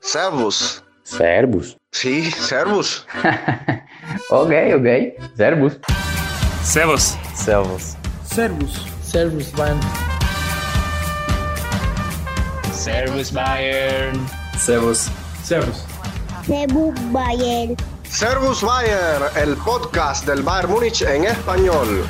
Servus. Servus. Sí, servus. Ok. Servus. Servus. Servus. Servus. Servus, Bayern. Servus Bayern. Servus. Servus. Servus Bayern. Servus Bayern, el podcast del Bayern Múnich en español.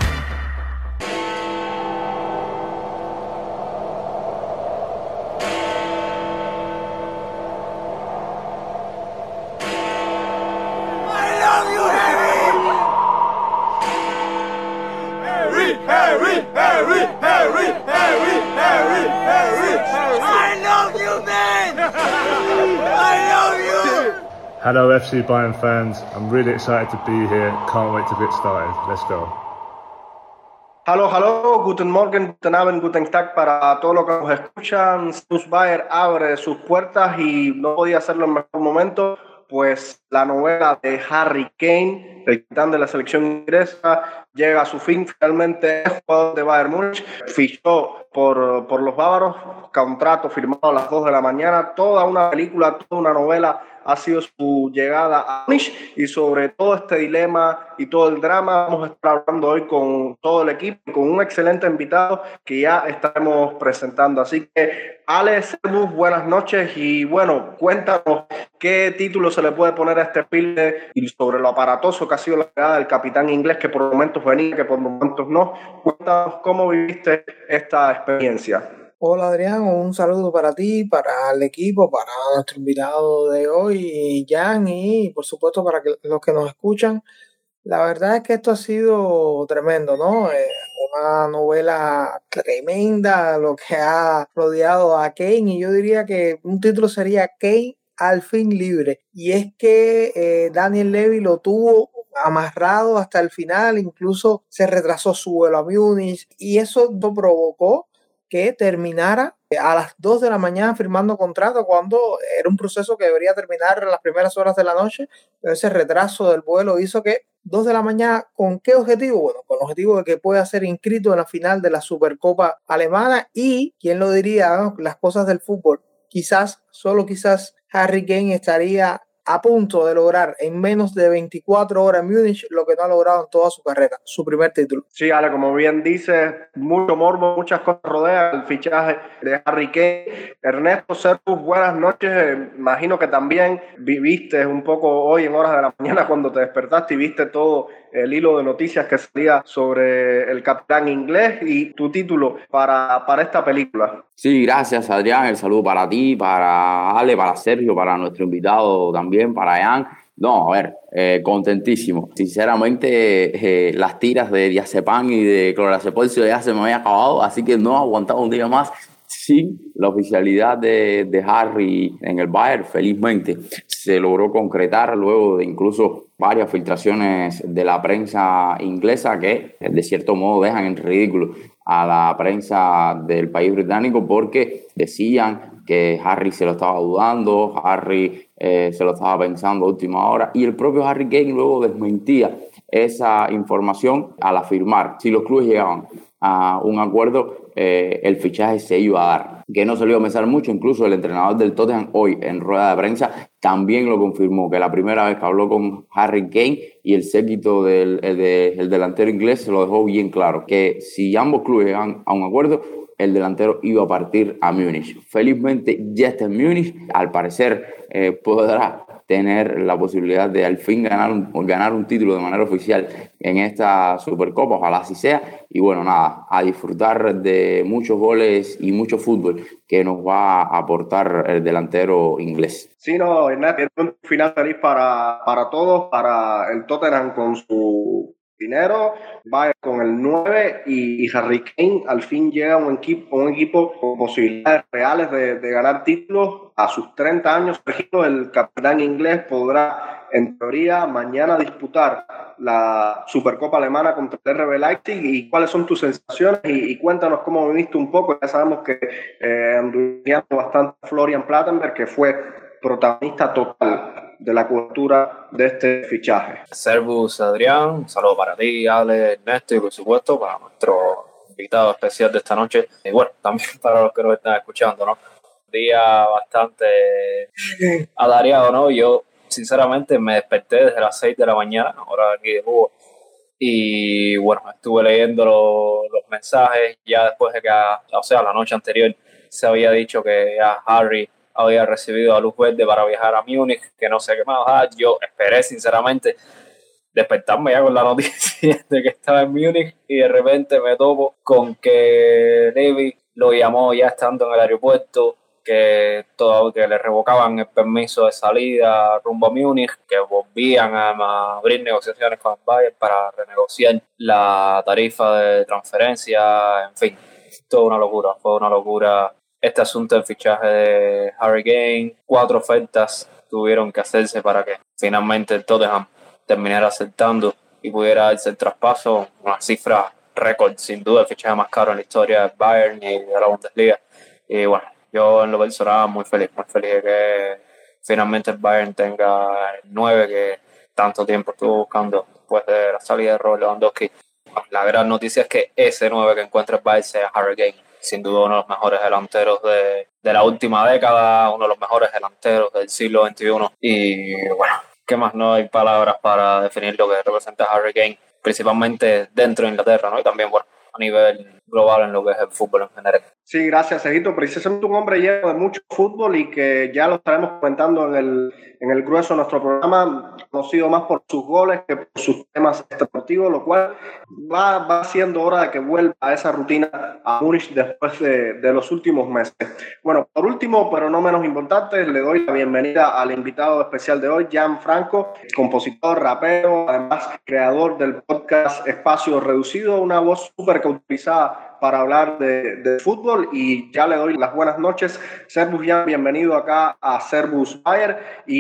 Hello FC Bayern fans, I'm really excited to be here, can't wait to get started, let's go. Hallo, guten Morgen, guten Abend, guten Tag para todos los que nos escuchan. Servus Bayern abre sus puertas y no podía hacerlo en mejor momento, pues la novela de Harry Kane, el capitán de la selección inglesa, llega a su fin. Finalmente el jugador de Bayern Múnich fichó por los bávaros, contrato firmado a las 2 de la mañana, toda una película, toda una novela ha sido su llegada a Múnich, y sobre todo este dilema y todo el drama vamos a estar hablando hoy con todo el equipo, con un excelente invitado que ya estaremos presentando. Así que, Ale, Servus, buenas noches y bueno, cuéntanos qué título se le puede poner a este filme y sobre lo aparatoso que ha sido la llegada del capitán inglés, que por momentos venía, que por momentos no. Cuéntanos cómo viviste esta experiencia. Hola Adrián, un saludo para ti, para el equipo, para nuestro invitado de hoy, Jan, y por supuesto para los que nos escuchan. La verdad es que esto ha sido tremendo, ¿no? Una novela tremenda, lo que ha rodeado a Kane, y yo diría que un título sería Kane al fin libre. Y es que Daniel Levy lo tuvo amarrado hasta el final, incluso se retrasó su vuelo a Múnich, y eso lo provocó que terminara a las 2 de la mañana firmando contrato, cuando era un proceso que debería terminar en las primeras horas de la noche, pero ese retraso del vuelo hizo que 2 de la mañana, ¿con qué objetivo? Bueno, con el objetivo de que pueda ser inscrito en la final de la Supercopa Alemana, y, ¿quién lo diría, no? Las cosas del fútbol, quizás, solo quizás, Harry Kane estaría a punto de lograr en menos de 24 horas en Múnich lo que no ha logrado en toda su carrera, su primer título. Sí, Ale, como bien dices, mucho morbo, muchas cosas rodean el fichaje de Harry Kane. Ernesto Servus, buenas noches. Imagino que también viviste un poco hoy en horas de la mañana cuando te despertaste y viste todo el hilo de noticias que salía sobre el capitán inglés y tu título para esta película. Sí, gracias Adrián, el saludo para ti, para Ale, para Sergio, para nuestro invitado también, para Jan. No, a ver, contentísimo. Sinceramente, las tiras de diazepam y de clorazepam ya se me habían acabado, así que no aguantaba un día más sin la oficialidad de Harry en el Bayern. Felizmente se logró concretar luego de incluso varias filtraciones de la prensa inglesa que de cierto modo dejan en ridículo a la prensa del país británico, porque decían que Harry se lo estaba dudando, Harry se lo estaba pensando a última hora, y el propio Harry Kane luego desmentía esa información al afirmar si los clubes llegaban a un acuerdo, el fichaje se iba a dar, que no se lo iba a pensar mucho. Incluso el entrenador del Tottenham hoy en rueda de prensa también lo confirmó, que la primera vez que habló con Harry Kane y el séquito del delantero inglés se lo dejó bien claro, que si ambos clubes llegan a un acuerdo, el delantero iba a partir a Múnich. Felizmente ya está en Múnich, al parecer podrá tener la posibilidad de al fin ganar un título de manera oficial en esta Supercopa, ojalá así sea. Y bueno, nada, a disfrutar de muchos goles y mucho fútbol que nos va a aportar el delantero inglés. Sí, no, Ernesto, es un final feliz para todos, para el Tottenham con su dinero, va con el 9 y Harry Kane al fin llega a un equipo con posibilidades reales de ganar títulos a sus 30 años. El capitán inglés podrá, en teoría, mañana disputar la Supercopa Alemana contra el RB Leipzig. ¿Y cuáles son tus sensaciones? Y cuéntanos cómo viviste un poco. Ya sabemos que anduvimos bastante Florian Plettenberg, que fue protagonista total de la cobertura de este fichaje. Servus Adrián, un saludo para ti, Ale, Ernesto y por supuesto para nuestro invitado especial de esta noche, y bueno, también para los que nos están escuchando, ¿no? Día bastante atareado, ¿no? Yo, sinceramente, me desperté desde las 6 de la mañana, hora aquí de Cuba, y bueno, estuve leyendo los mensajes ya después de que, o sea, la noche anterior se había dicho que ya Harry había recibido la luz verde para viajar a Múnich, que no sé qué más. Yo esperé, sinceramente, despertarme ya con la noticia de que estaba en Múnich y de repente me topo con que David lo llamó ya estando en el aeropuerto, que le revocaban el permiso de salida rumbo a Múnich, que volvían a abrir negociaciones con el Bayern para renegociar la tarifa de transferencia, en fin, toda una locura, fue una locura este asunto del fichaje de Harry Kane. 4 ofertas tuvieron que hacerse para que finalmente el Tottenham terminara aceptando y pudiera darse el traspaso, una cifra récord, sin duda, el fichaje más caro en la historia del Bayern y de la Bundesliga. Y bueno, yo en lo personal muy feliz de que finalmente el Bayern tenga el 9 que tanto tiempo estuvo buscando después de la salida de Robert Lewandowski. La gran noticia es que ese 9 que encuentra el Bayern sea Harry Kane, sin duda uno de los mejores delanteros de la última década, uno de los mejores delanteros del siglo XXI. Y bueno, ¿qué más? No hay palabras para definir lo que representa Harry Kane, principalmente dentro de Inglaterra, ¿no? Y también, bueno, a nivel global en lo que es el fútbol en general. Sí, gracias, Sergito. Precisamente un hombre lleno de mucho fútbol y que ya lo estaremos comentando en el grueso de nuestro programa, conocido más por sus goles que por sus temas deportivos, lo cual va siendo hora de que vuelva a esa rutina a Múnich después de los últimos meses. Bueno, por último, pero no menos importante, le doy la bienvenida al invitado especial de hoy, Jan Franco, compositor, rapero, además creador del podcast Espacio Reducido, una voz súper cauterizada para hablar de fútbol, y ya le doy las buenas noches. Servus Jan, bienvenido acá a Servus Bayern,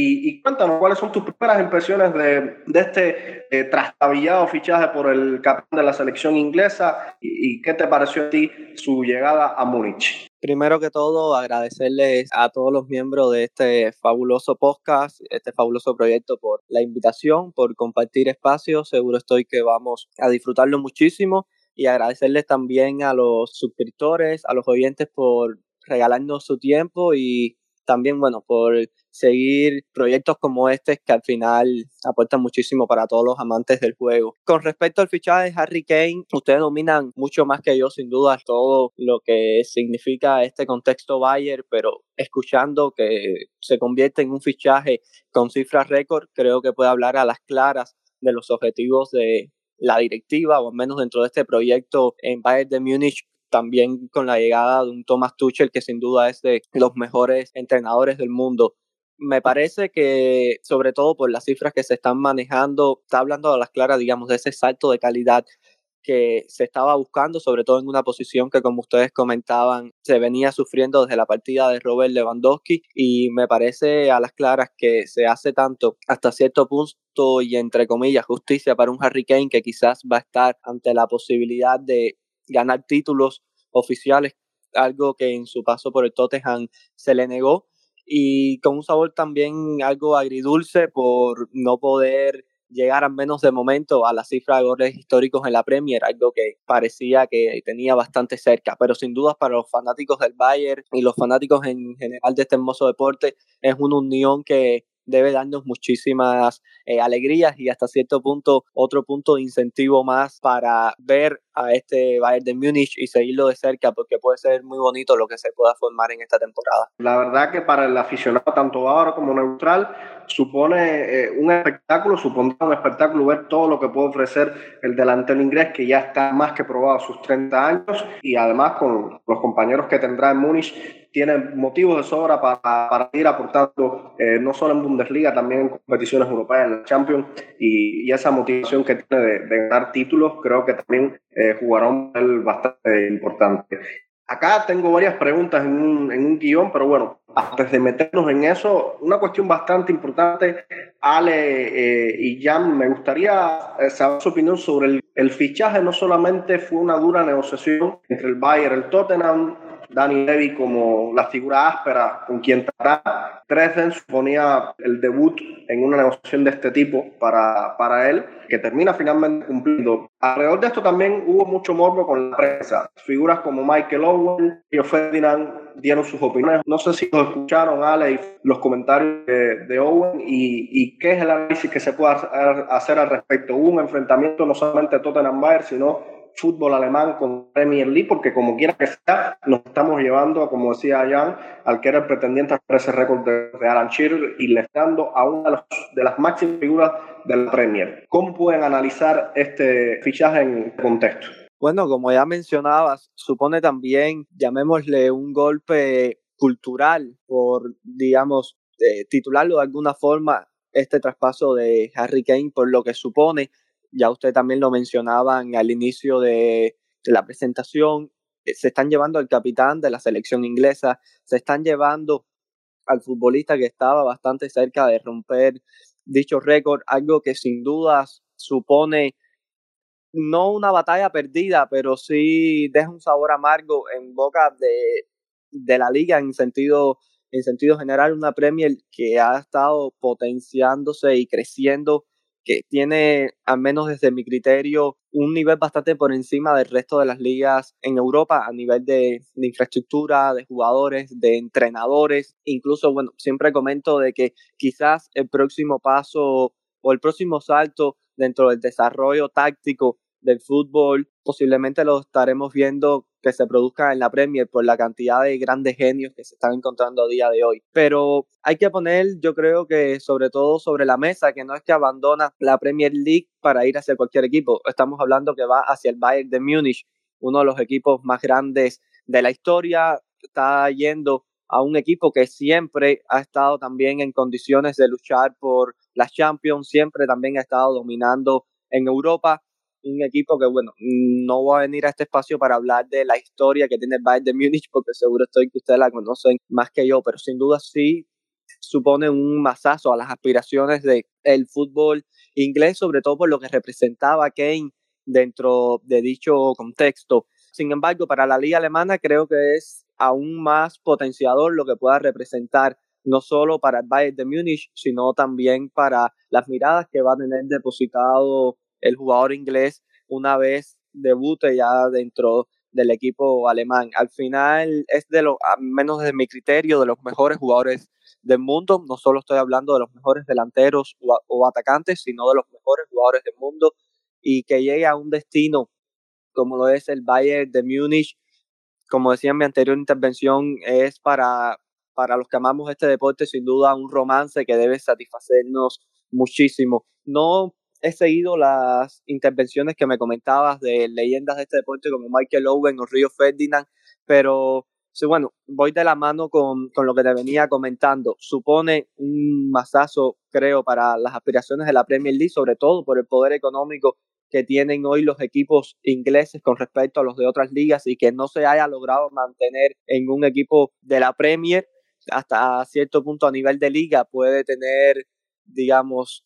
y cuéntanos cuáles son tus primeras impresiones de este trastabillado fichaje por el capitán de la selección inglesa, y qué te pareció a ti su llegada a Múnich. Primero que todo, agradecerles a todos los miembros de este fabuloso podcast, este fabuloso proyecto, por la invitación, por compartir espacios. Seguro estoy que vamos a disfrutarlo muchísimo. Y agradecerles también a los suscriptores, a los oyentes por regalarnos su tiempo, y también, bueno, por seguir proyectos como este que al final aportan muchísimo para todos los amantes del juego. Con respecto al fichaje de Harry Kane, ustedes dominan mucho más que yo, sin duda, todo lo que significa este contexto Bayern, pero escuchando que se convierte en un fichaje con cifras récord, creo que puede hablar a las claras de los objetivos de la directiva, o al menos dentro de este proyecto en Bayern de Múnich, también con la llegada de un Thomas Tuchel que sin duda es de los mejores entrenadores del mundo. Me parece que, sobre todo por las cifras que se están manejando, está hablando a las claras, digamos, de ese salto de calidad que se estaba buscando, sobre todo en una posición que, como ustedes comentaban, se venía sufriendo desde la partida de Robert Lewandowski, y me parece a las claras que se hace tanto hasta cierto punto y entre comillas justicia para un Harry Kane que quizás va a estar ante la posibilidad de ganar títulos oficiales, algo que en su paso por el Tottenham se le negó, y con un sabor también algo agridulce por no poder llegar al menos de momento a la cifra de goles históricos en la Premier, algo que parecía que tenía bastante cerca, pero sin duda para los fanáticos del Bayern y los fanáticos en general de este hermoso deporte es una unión que debe darnos muchísimas alegrías, y hasta cierto punto otro punto de incentivo más para ver a este Bayern de Múnich y seguirlo de cerca, porque puede ser muy bonito lo que se pueda formar en esta temporada. La verdad que para el aficionado, tanto bávaro como neutral, supondrá un espectáculo ver todo lo que puede ofrecer el delantero inglés, que ya está más que probado a sus 30 años, y además con los compañeros que tendrá en Múnich tiene motivos de sobra para ir aportando, no solo en Bundesliga, también en competiciones europeas, en la Champions, y esa motivación que tiene de ganar títulos, creo que también jugará un papel bastante importante. Acá tengo varias preguntas en un guión, pero bueno, antes de meternos en eso, una cuestión bastante importante, Ale y Jan, me gustaría saber su opinión sobre el fichaje. No solamente fue una dura negociación entre el Bayern y el Tottenham, Dani Levy como la figura áspera con quien tratará. Dresden suponía el debut en una negociación de este tipo para él, que termina finalmente cumpliendo. Alrededor de esto también hubo mucho morbo con la prensa. Figuras como Michael Owen y Ferdinand dieron sus opiniones. No sé si los escucharon, Ale, y los comentarios de Owen y qué es el análisis que se puede hacer al respecto. Hubo un enfrentamiento no solamente de Tottenham Bayern, sino fútbol alemán con Premier League, porque como quiera que sea, nos estamos llevando, como decía Jan, al que era el pretendiente a ese récord de Alan Shearer y le está dando a una de las máximas figuras de la Premier. ¿Cómo pueden analizar este fichaje en contexto? Bueno, como ya mencionabas, supone también, llamémosle, un golpe cultural por, digamos, titularlo de alguna forma, este traspaso de Harry Kane, por lo que supone. Ya usted también lo mencionaban al inicio de la presentación, se están llevando al capitán de la selección inglesa, se están llevando al futbolista que estaba bastante cerca de romper dicho récord, algo que sin dudas supone no una batalla perdida, pero sí deja un sabor amargo en boca de la liga en sentido general, una Premier que ha estado potenciándose y creciendo, que tiene, al menos desde mi criterio, un nivel bastante por encima del resto de las ligas en Europa a nivel de infraestructura, de jugadores, de entrenadores. Incluso, bueno, siempre comento de que quizás el próximo paso o el próximo salto dentro del desarrollo táctico del fútbol posiblemente lo estaremos viendo que se produzca en la Premier por la cantidad de grandes genios que se están encontrando a día de hoy. Pero hay que poner, yo creo que sobre todo sobre la mesa, que no es que abandona la Premier League para ir hacia cualquier equipo. Estamos hablando que va hacia el Bayern de Múnich, uno de los equipos más grandes de la historia. Está yendo a un equipo que siempre ha estado también en condiciones de luchar por las Champions, siempre también ha estado dominando en Europa. Un equipo que, bueno, no voy a venir a este espacio para hablar de la historia que tiene el Bayern de Múnich, porque seguro estoy que ustedes la conocen más que yo, pero sin duda sí supone un mazazo a las aspiraciones del fútbol inglés, sobre todo por lo que representaba Kane dentro de dicho contexto. Sin embargo, para la liga alemana creo que es aún más potenciador lo que pueda representar no solo para el Bayern de Múnich, sino también para las miradas que va a tener depositado el jugador inglés una vez debute ya dentro del equipo alemán. Al final es al menos desde mi criterio, de los mejores jugadores del mundo. No solo estoy hablando de los mejores delanteros o atacantes, sino de los mejores jugadores del mundo, y que llegue a un destino como lo es el Bayern de Múnich, como decía en mi anterior intervención, es para los que amamos este deporte sin duda un romance que debe satisfacernos muchísimo. No he seguido las intervenciones que me comentabas de leyendas de este deporte como Michael Owen o Rio Ferdinand, pero sí, bueno, voy de la mano con lo que te venía comentando. Supone un mazazo, creo, para las aspiraciones de la Premier League, sobre todo por el poder económico que tienen hoy los equipos ingleses con respecto a los de otras ligas y que no se haya logrado mantener en un equipo de la Premier hasta cierto punto a nivel de liga puede tener, digamos,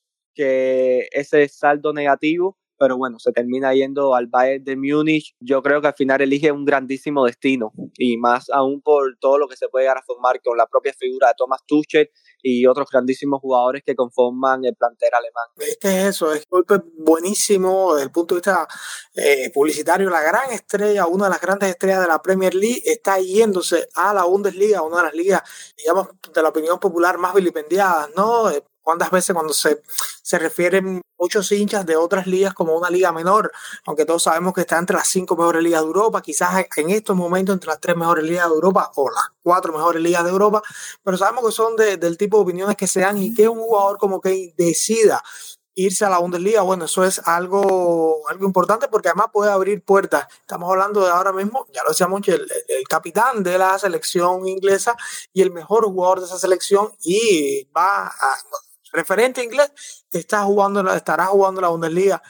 que ese saldo negativo, pero bueno, se termina yendo al Bayern de Múnich. Yo creo que al final elige un grandísimo destino y más aún por todo lo que se puede llegar a formar con la propia figura de Thomas Tuchel y otros grandísimos jugadores que conforman el plantel alemán. Es un golpe buenísimo desde el punto de vista publicitario. La gran estrella, una de las grandes estrellas de la Premier League, está yéndose a la Bundesliga, una de las ligas, digamos, de la opinión popular más vilipendiadas, ¿no? ¿Cuántas veces cuando se refieren muchos hinchas de otras ligas como una liga menor, aunque todos sabemos que está entre las 5 mejores ligas de Europa, quizás en estos momentos entre las 3 mejores ligas de Europa o las 4 mejores ligas de Europa, pero sabemos que son del tipo de opiniones que se dan y que un jugador como Kane decida irse a la Bundesliga, bueno, eso es algo importante porque además puede abrir puertas. Estamos hablando de ahora mismo, ya lo decíamos, el capitán de la selección inglesa y el mejor jugador de esa selección y referente inglés estará jugando la Bundesliga.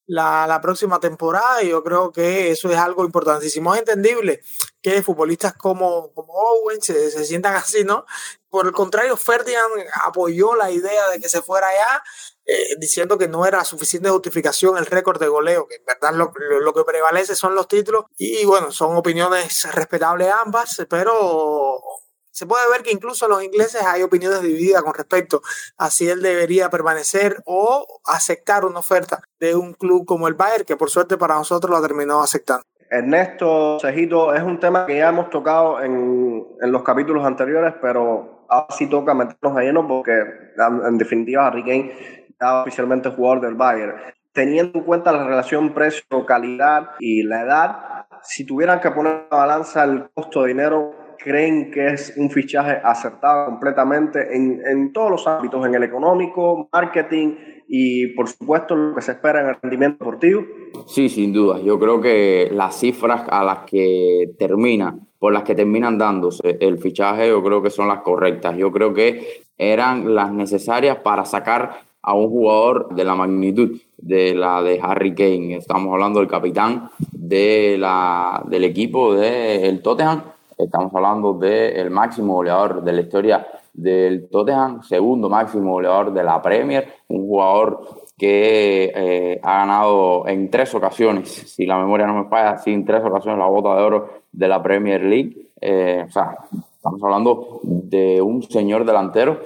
la próxima temporada, y yo creo que eso es algo importantísimo. Es entendible que futbolistas como Owen se sientan así, ¿no? Por el contrario, Ferdinand apoyó la idea de que se fuera allá, diciendo que no era suficiente justificación el récord de goleo, que en verdad lo que prevalece son los títulos, y bueno, son opiniones respetables ambas, pero se puede ver que incluso los ingleses hay opiniones divididas con respecto a si él debería permanecer o aceptar una oferta de un club como el Bayern, que por suerte para nosotros lo terminó aceptando. Ernesto, Cejito, es un tema que ya hemos tocado en los capítulos anteriores, pero ahora sí toca meternos a lleno porque en definitiva Harry Kane ya oficialmente jugador del Bayern. Teniendo en cuenta la relación precio-calidad y la edad, si tuvieran que poner en la balanza el costo de dinero, ¿creen que es un fichaje acertado completamente en todos los ámbitos, en el económico, marketing y por supuesto lo que se espera en el rendimiento deportivo? Sí, sin duda. Yo creo que las cifras por las que terminan dándose el fichaje, yo creo que son las correctas. Yo creo que eran las necesarias para sacar a un jugador de la magnitud de la de Harry Kane. Estamos hablando del capitán del equipo del Tottenham. Estamos hablando del máximo goleador de la historia del Tottenham, segundo máximo goleador de la Premier, un jugador que ha ganado en 3 ocasiones, si la memoria no me falla, sí, en 3 ocasiones la bota de oro de la Premier League. O sea, estamos hablando de un señor delantero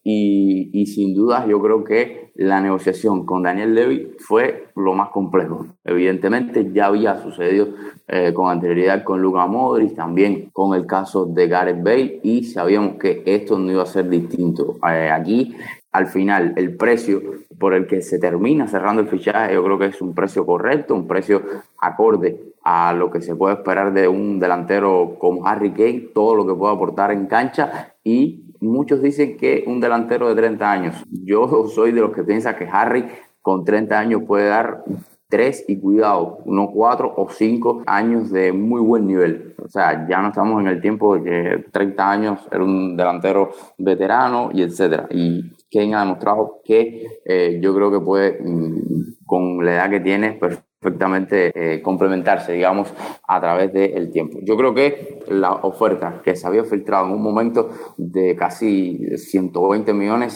y sin duda yo creo que la negociación con Daniel Levy fue lo más complejo. Evidentemente ya había sucedido con anterioridad con Luka Modric, también con el caso de Gareth Bale, y sabíamos que esto no iba a ser distinto. Aquí, al final, el precio por el que se termina cerrando el fichaje, yo creo que es un precio correcto, un precio acorde a lo que se puede esperar de un delantero como Harry Kane, todo lo que puede aportar en cancha, y muchos dicen que un delantero de 30 años. Yo soy de los que piensa que Harry con 30 años puede dar 3 y cuidado, unos 4 o 5 años de muy buen nivel. O sea, ya no estamos en el tiempo de que 30 años era un delantero veterano y etcétera. Y Kane ha demostrado que yo creo que puede, con la edad que tiene, perfectamente complementarse, digamos, a través del tiempo. Yo creo que la oferta que se había filtrado en un momento de casi 120 millones,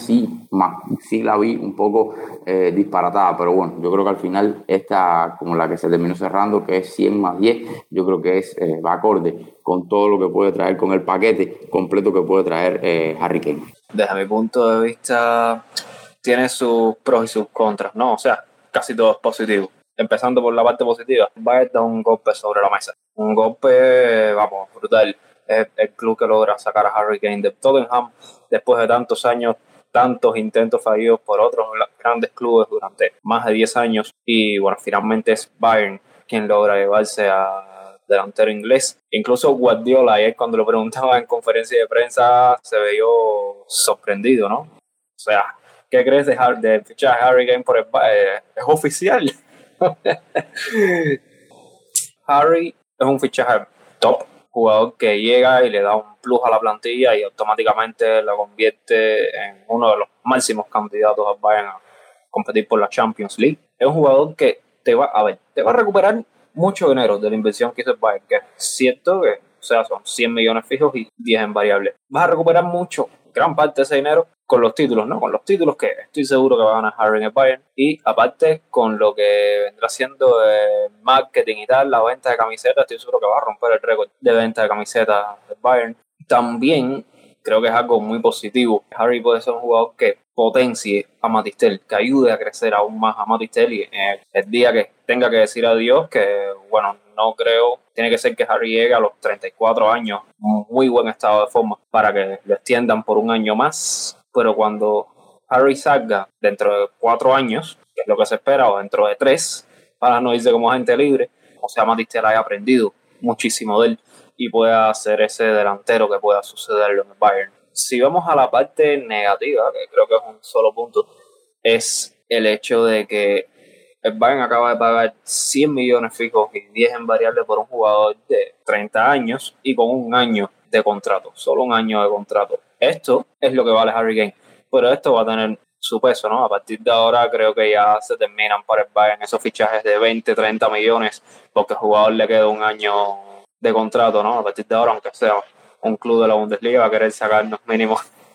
sí la vi un poco disparatada, pero bueno, yo creo que al final esta, como la que se terminó cerrando, que es 100 más 10, yo creo que va acorde con todo lo que puede traer, con el paquete completo que puede traer Harry Kane. Desde mi punto de vista, tiene sus pros y sus contras, ¿no? O sea, casi todo es positivo. Empezando por la parte positiva, Bayern da un golpe sobre la mesa. Un golpe, vamos, brutal. Es el club que logra sacar a Harry Kane de Tottenham después de tantos años, tantos intentos fallidos por otros grandes clubes durante más de 10 años. Y bueno, finalmente es Bayern quien logra llevarse a delantero inglés. Incluso Guardiola, ayer cuando lo preguntaba en conferencia de prensa, se veía sorprendido, ¿no? O sea, ¿qué crees de fichar a Harry Kane por el Bayern? ¿Es oficial? Harry es un fichaje top, jugador que llega y le da un plus a la plantilla y automáticamente lo convierte en uno de los máximos candidatos al Bayern a competir por la Champions League. Es un jugador que te va a recuperar mucho dinero de la inversión que hizo el Bayern, que es cierto que, o sea, son 100 millones fijos y 10 en variables. Vas a recuperar gran parte de ese dinero con los títulos, ¿no? Con los títulos que estoy seguro que va a ganar Harry en el Bayern, y aparte con lo que vendrá siendo marketing y tal, la venta de camisetas, estoy seguro que va a romper el récord de venta de camisetas del Bayern. También creo que es algo muy positivo. Harry puede ser un jugador que potencie a Mathys Tel, que ayude a crecer aún más a Mathys Tel, y el día que tenga que decir adiós, que bueno, no creo, tiene que ser que Harry llegue a los 34 años, muy buen estado de forma, para que lo extiendan por un año más. Pero cuando Harry salga dentro de 4 años, que es lo que se espera, o dentro de 3, para no irse como agente libre, o sea, Mathys Tel haya aprendido muchísimo de él y pueda ser ese delantero que pueda sucederlo en el Bayern. Si vamos a la parte negativa, que creo que es un solo punto, es el hecho de que el Bayern acaba de pagar 100 millones fijos y 10 en variable por un jugador de 30 años y con un año de contrato, solo un año de contrato. Esto es lo que vale Harry Kane, pero esto va a tener su peso, ¿no? A partir de ahora creo que ya se terminan para el Bayern esos fichajes de 20, 30 millones, porque al jugador le queda un año de contrato, ¿no? A partir de ahora, aunque sea un club de la Bundesliga, va a querer sacarnos mínimo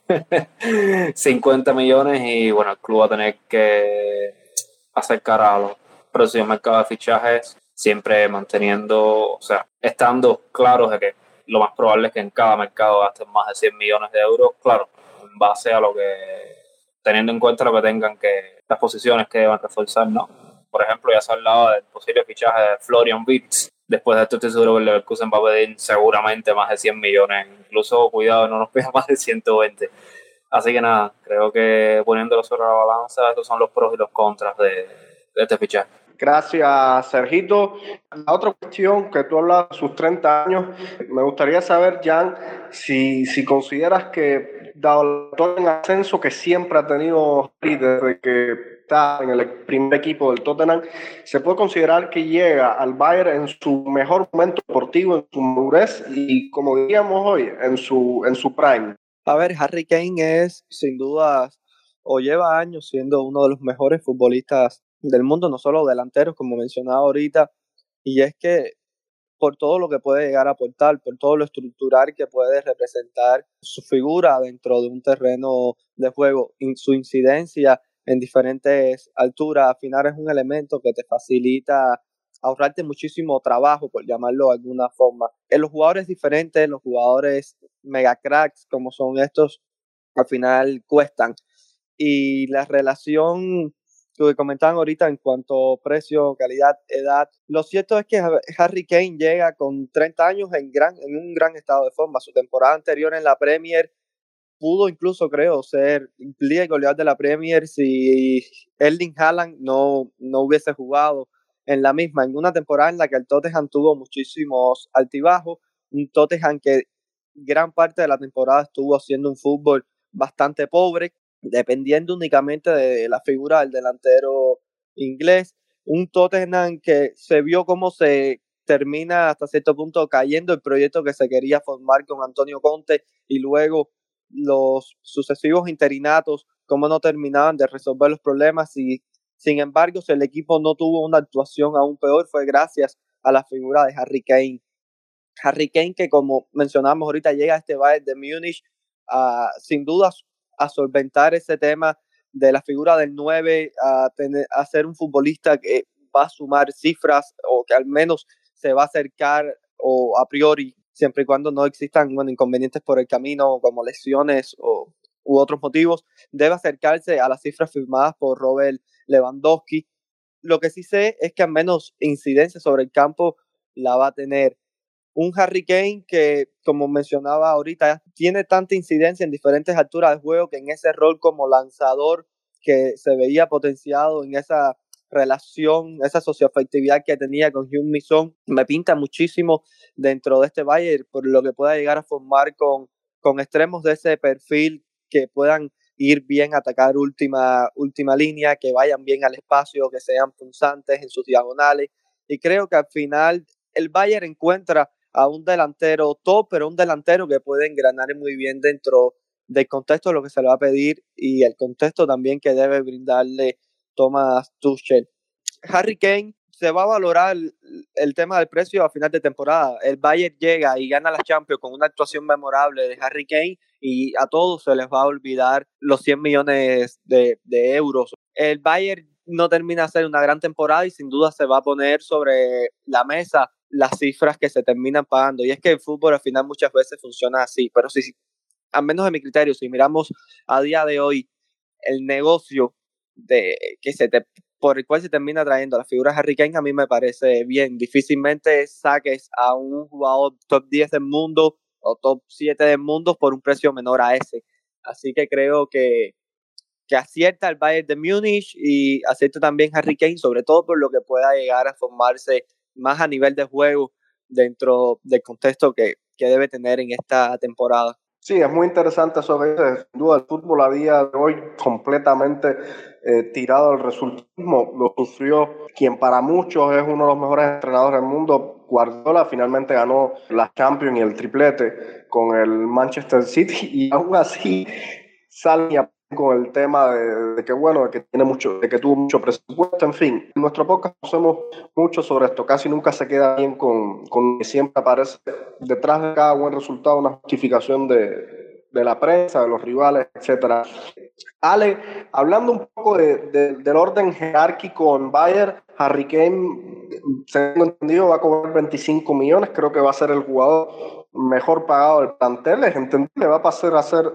50 millones y bueno, el club va a tener que acercar a los próximos mercados de fichajes, siempre manteniendo, o sea, estando claros de que lo más probable es que en cada mercado gasten más de 100 millones de euros, claro, en base a lo que, teniendo en cuenta lo que tengan que, las posiciones que deban reforzar, ¿no? Por ejemplo, ya se hablaba del posible fichaje de Florian Wirtz. Después de esto estoy seguro que el Leverkusen va a pedir seguramente más de 100 millones. Incluso, cuidado, no nos pida más de 120. Así que nada, creo que poniéndolo sobre la balanza, estos son los pros y los contras de este fichaje. Gracias, Sergito. La otra cuestión que tú hablas de sus 30 años, me gustaría saber, Jan, si consideras que, dado todo el ascenso que siempre ha tenido desde que está en el primer equipo del Tottenham, se puede considerar que llega al Bayern en su mejor momento deportivo, en su madurez y, como diríamos hoy, en su prime. A ver, Harry Kane es, sin duda, o lleva años siendo uno de los mejores futbolistas del mundo, no solo delanteros, como mencionaba ahorita, y es que por todo lo que puede llegar a aportar, por todo lo estructural que puede representar su figura dentro de un terreno de juego, su incidencia en diferentes alturas, al final es un elemento que te facilita ahorrarte muchísimo trabajo, por llamarlo de alguna forma. En los jugadores diferentes, los jugadores mega cracks como son estos, al final cuestan. Y la relación que comentaban ahorita en cuanto a precio, calidad, edad, lo cierto es que Harry Kane llega con 30 años en un gran estado de forma. Su temporada anterior en la Premier pudo incluso, creo, ser líder goleador de la Premier si Erling Haaland no hubiese jugado en la misma, en una temporada en la que el Tottenham tuvo muchísimos altibajos, un Tottenham que gran parte de la temporada estuvo haciendo un fútbol bastante pobre, dependiendo únicamente de la figura del delantero inglés, un Tottenham que se vio cómo se termina hasta cierto punto cayendo el proyecto que se quería formar con Antonio Conte y luego los sucesivos interinatos, cómo no terminaban de resolver los problemas y sin embargo, si el equipo no tuvo una actuación aún peor, fue gracias a la figura de Harry Kane. Harry Kane, que como mencionamos ahorita, llega a este Bayern de Múnich sin duda a solventar ese tema de la figura del 9, a ser un futbolista que va a sumar cifras o que al menos se va a acercar o a priori, siempre y cuando no existan inconvenientes por el camino como lesiones u otros motivos, debe acercarse a las cifras firmadas por Robert Lewandowski. Lo que sí sé es que al menos incidencia sobre el campo la va a tener. Un Harry Kane que, como mencionaba ahorita, tiene tanta incidencia en diferentes alturas de juego que en ese rol como lanzador que se veía potenciado en esa relación, esa socioafectividad que tenía con Heung-min Son, me pinta muchísimo dentro de este Bayern por lo que pueda llegar a formar con extremos de ese perfil que puedan ir bien a atacar última línea, que vayan bien al espacio, que sean punzantes en sus diagonales. Y creo que al final el Bayern encuentra a un delantero top, pero un delantero que puede engranar muy bien dentro del contexto de lo que se le va a pedir y el contexto también que debe brindarle Thomas Tuchel. Harry Kane se va a valorar el tema del precio a final de temporada. El Bayern llega y gana la Champions con una actuación memorable de Harry Kane y a todos se les va a olvidar los 100 millones de euros. El Bayern no termina de hacer una gran temporada y sin duda se va a poner sobre la mesa las cifras que se terminan pagando. Y es que el fútbol al final muchas veces funciona así, pero si, al menos de mi criterio, si miramos a día de hoy el negocio por el cual se termina trayendo la figura de Harry Kane, a mí me parece bien. Difícilmente saques a un jugador top 10 del mundo o top 7 del mundo por un precio menor a ese. Así que creo que acierta el Bayern de Múnich y acierta también Harry Kane, sobre todo por lo que pueda llegar a formarse más a nivel de juego dentro del contexto que debe tener en esta temporada. Sí, es muy interesante eso que dices. Sin duda, el fútbol a día de hoy completamente tirado al resultadismo. Lo sufrió quien para muchos es uno de los mejores entrenadores del mundo. Guardiola finalmente ganó la Champions y el triplete con el Manchester City y aún así salen y con el tema de que bueno, de que tiene mucho, de que tuvo mucho presupuesto, en fin. En nuestro podcast conocemos mucho sobre esto, casi nunca se queda bien con lo que siempre aparece detrás de cada buen resultado, una justificación de la prensa, de los rivales, etcétera. Ale, hablando un poco del orden jerárquico en Bayern, Harry Kane, según entendido, va a cobrar 25 millones, creo que va a ser el jugador mejor pagado del plantel, es entendible, va a pasar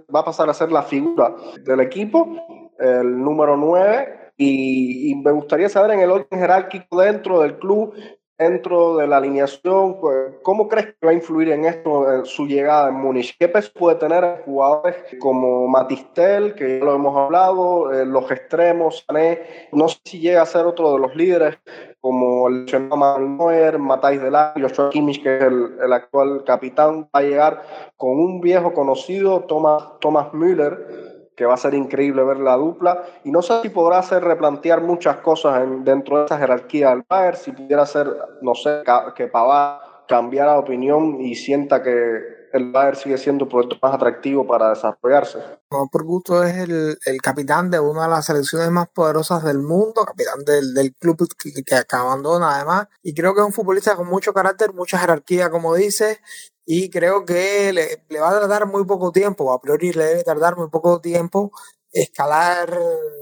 a ser la figura del equipo, el número 9, y me gustaría saber en el orden jerárquico dentro del club, dentro de la alineación, ¿cómo crees que va a influir en esto en su llegada en Múnich? ¿Qué peso puede tener jugadores como Matistel, que ya lo hemos hablado, los extremos, Sané? No sé si llega a ser otro de los líderes, como el Manuel Neuer, Matthijs de Ligt, Joshua Kimmich, que es el actual capitán, va a llegar con un viejo conocido, Thomas Müller, que va a ser increíble ver la dupla, y no sé si podrá hacer replantear muchas cosas dentro de esa jerarquía del Bayern, si pudiera ser, no sé, que Pavard cambiara de opinión y sienta que el Bayern sigue siendo el proyecto más atractivo para desarrollarse. No, por gusto es el capitán de una de las selecciones más poderosas del mundo, capitán del club que abandona además, y creo que es un futbolista con mucho carácter, mucha jerarquía, como dices, y creo que le va a tardar muy poco tiempo, a priori le debe tardar muy poco tiempo escalar,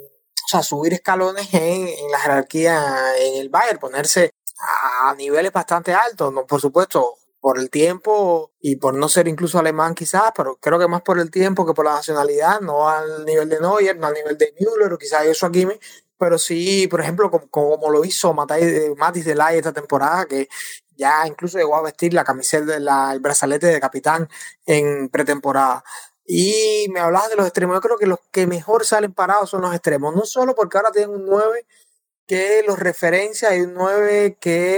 o sea, subir escalones en la jerarquía en el Bayern, ponerse a niveles bastante altos, ¿no? Por supuesto, por el tiempo y por no ser incluso alemán quizás, pero creo que más por el tiempo que por la nacionalidad, no al nivel de Neuer, no al nivel de Müller o quizás Joshua Kimmich, pero sí, por ejemplo, como lo hizo Matthijs de Ligt esta temporada, que ya incluso llegó a vestir la camiseta, el brazalete de capitán en pretemporada. Y me hablabas de los extremos. Yo creo que los que mejor salen parados son los extremos, no solo porque ahora tienen un 9 que los referencia y un 9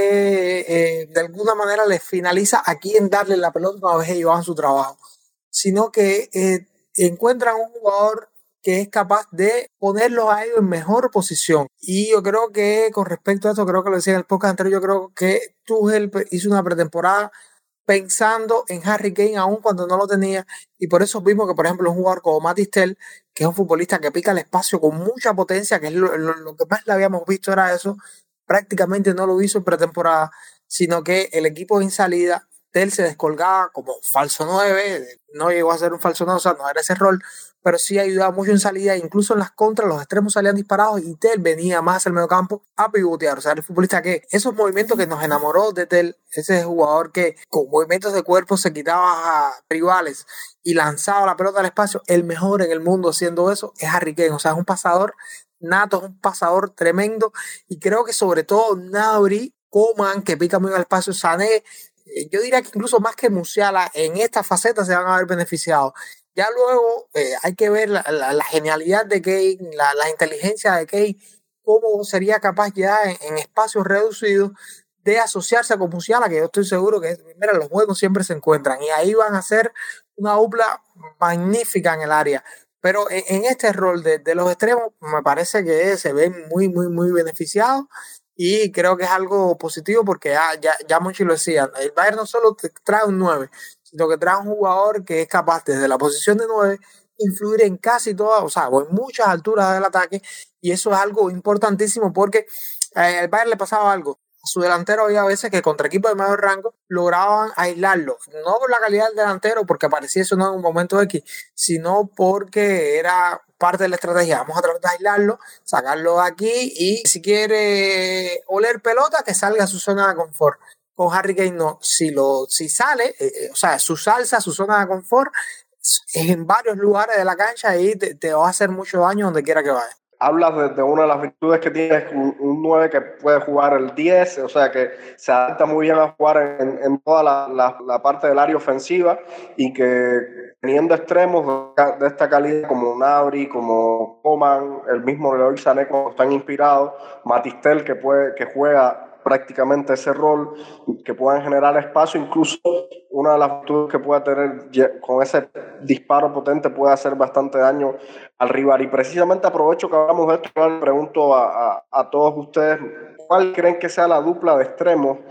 que de alguna manera les finaliza a quién darle la pelota una vez ellos hagan su trabajo, sino que encuentran un jugador que es capaz de ponerlos a ellos en mejor posición. Y yo creo que con respecto a esto, creo que lo decía en el podcast anterior, yo creo que Tuchel hizo una pretemporada pensando en Harry Kane aún cuando no lo tenía, y por eso vimos que por ejemplo un jugador como Matistel, que es un futbolista que pica el espacio con mucha potencia, que es lo que más le habíamos visto era eso, prácticamente no lo hizo en pretemporada, sino que el equipo en salida Tel se descolgaba como falso 9, no llegó a ser un falso 9, o sea, no era ese rol, pero sí ayudaba mucho en salida, incluso en las contras los extremos salían disparados y Tel venía más al medio campo a pivotear, o sea, el futbolista que esos movimientos que nos enamoró de Tel, ese jugador que con movimientos de cuerpo se quitaba a rivales y lanzaba la pelota al espacio, el mejor en el mundo haciendo eso es Harry Kane, o sea, es un pasador nato, es un pasador tremendo, y creo que sobre todo Gnabry, Coman, que pica muy al espacio, Sané, yo diría que incluso más que Musiala en esta faceta se van a ver beneficiados. Ya luego hay que ver la genialidad de Kane, la inteligencia de Kane, cómo sería capaz ya en espacios reducidos de asociarse con Musiala, que yo estoy seguro que mira, los buenos siempre se encuentran y ahí van a ser una dupla magnífica en el área. Pero en este rol de los extremos me parece que se ven muy beneficiados. Y creo que es algo positivo porque ya muchos lo decían, el Bayern no solo te trae un 9, sino que trae un jugador que es capaz desde la posición de 9 influir en casi todas, o sea, en muchas alturas del ataque, y eso es algo importantísimo porque al Bayern le pasaba algo. A su delantero había veces que contra equipos de mayor rango lograban aislarlo, no por la calidad del delantero, porque aparecía eso no en un momento X, sino porque era parte de la estrategia. Vamos a tratar de aislarlo, sacarlo de aquí y si quiere oler pelota, que salga a su zona de confort. Con Harry Kane no, si sale, o sea, su salsa, su zona de confort es en varios lugares de la cancha y te va a hacer mucho daño donde quiera que vaya. Hablas de una de las virtudes que tiene, un 9 que puede jugar el 10, o sea que se adapta muy bien a jugar en toda la parte del área ofensiva, y que teniendo extremos de esta calidad como Gnabry, como Coman, el mismo Leroy Sané cuando están inspirados, Matistel que juega prácticamente ese rol, que puedan generar espacio, incluso una de las virtudes que pueda tener con ese disparo potente puede hacer bastante daño al rival. Y precisamente aprovecho que hablamos de esto, le pregunto a todos ustedes, ¿cuál creen que sea la dupla de extremos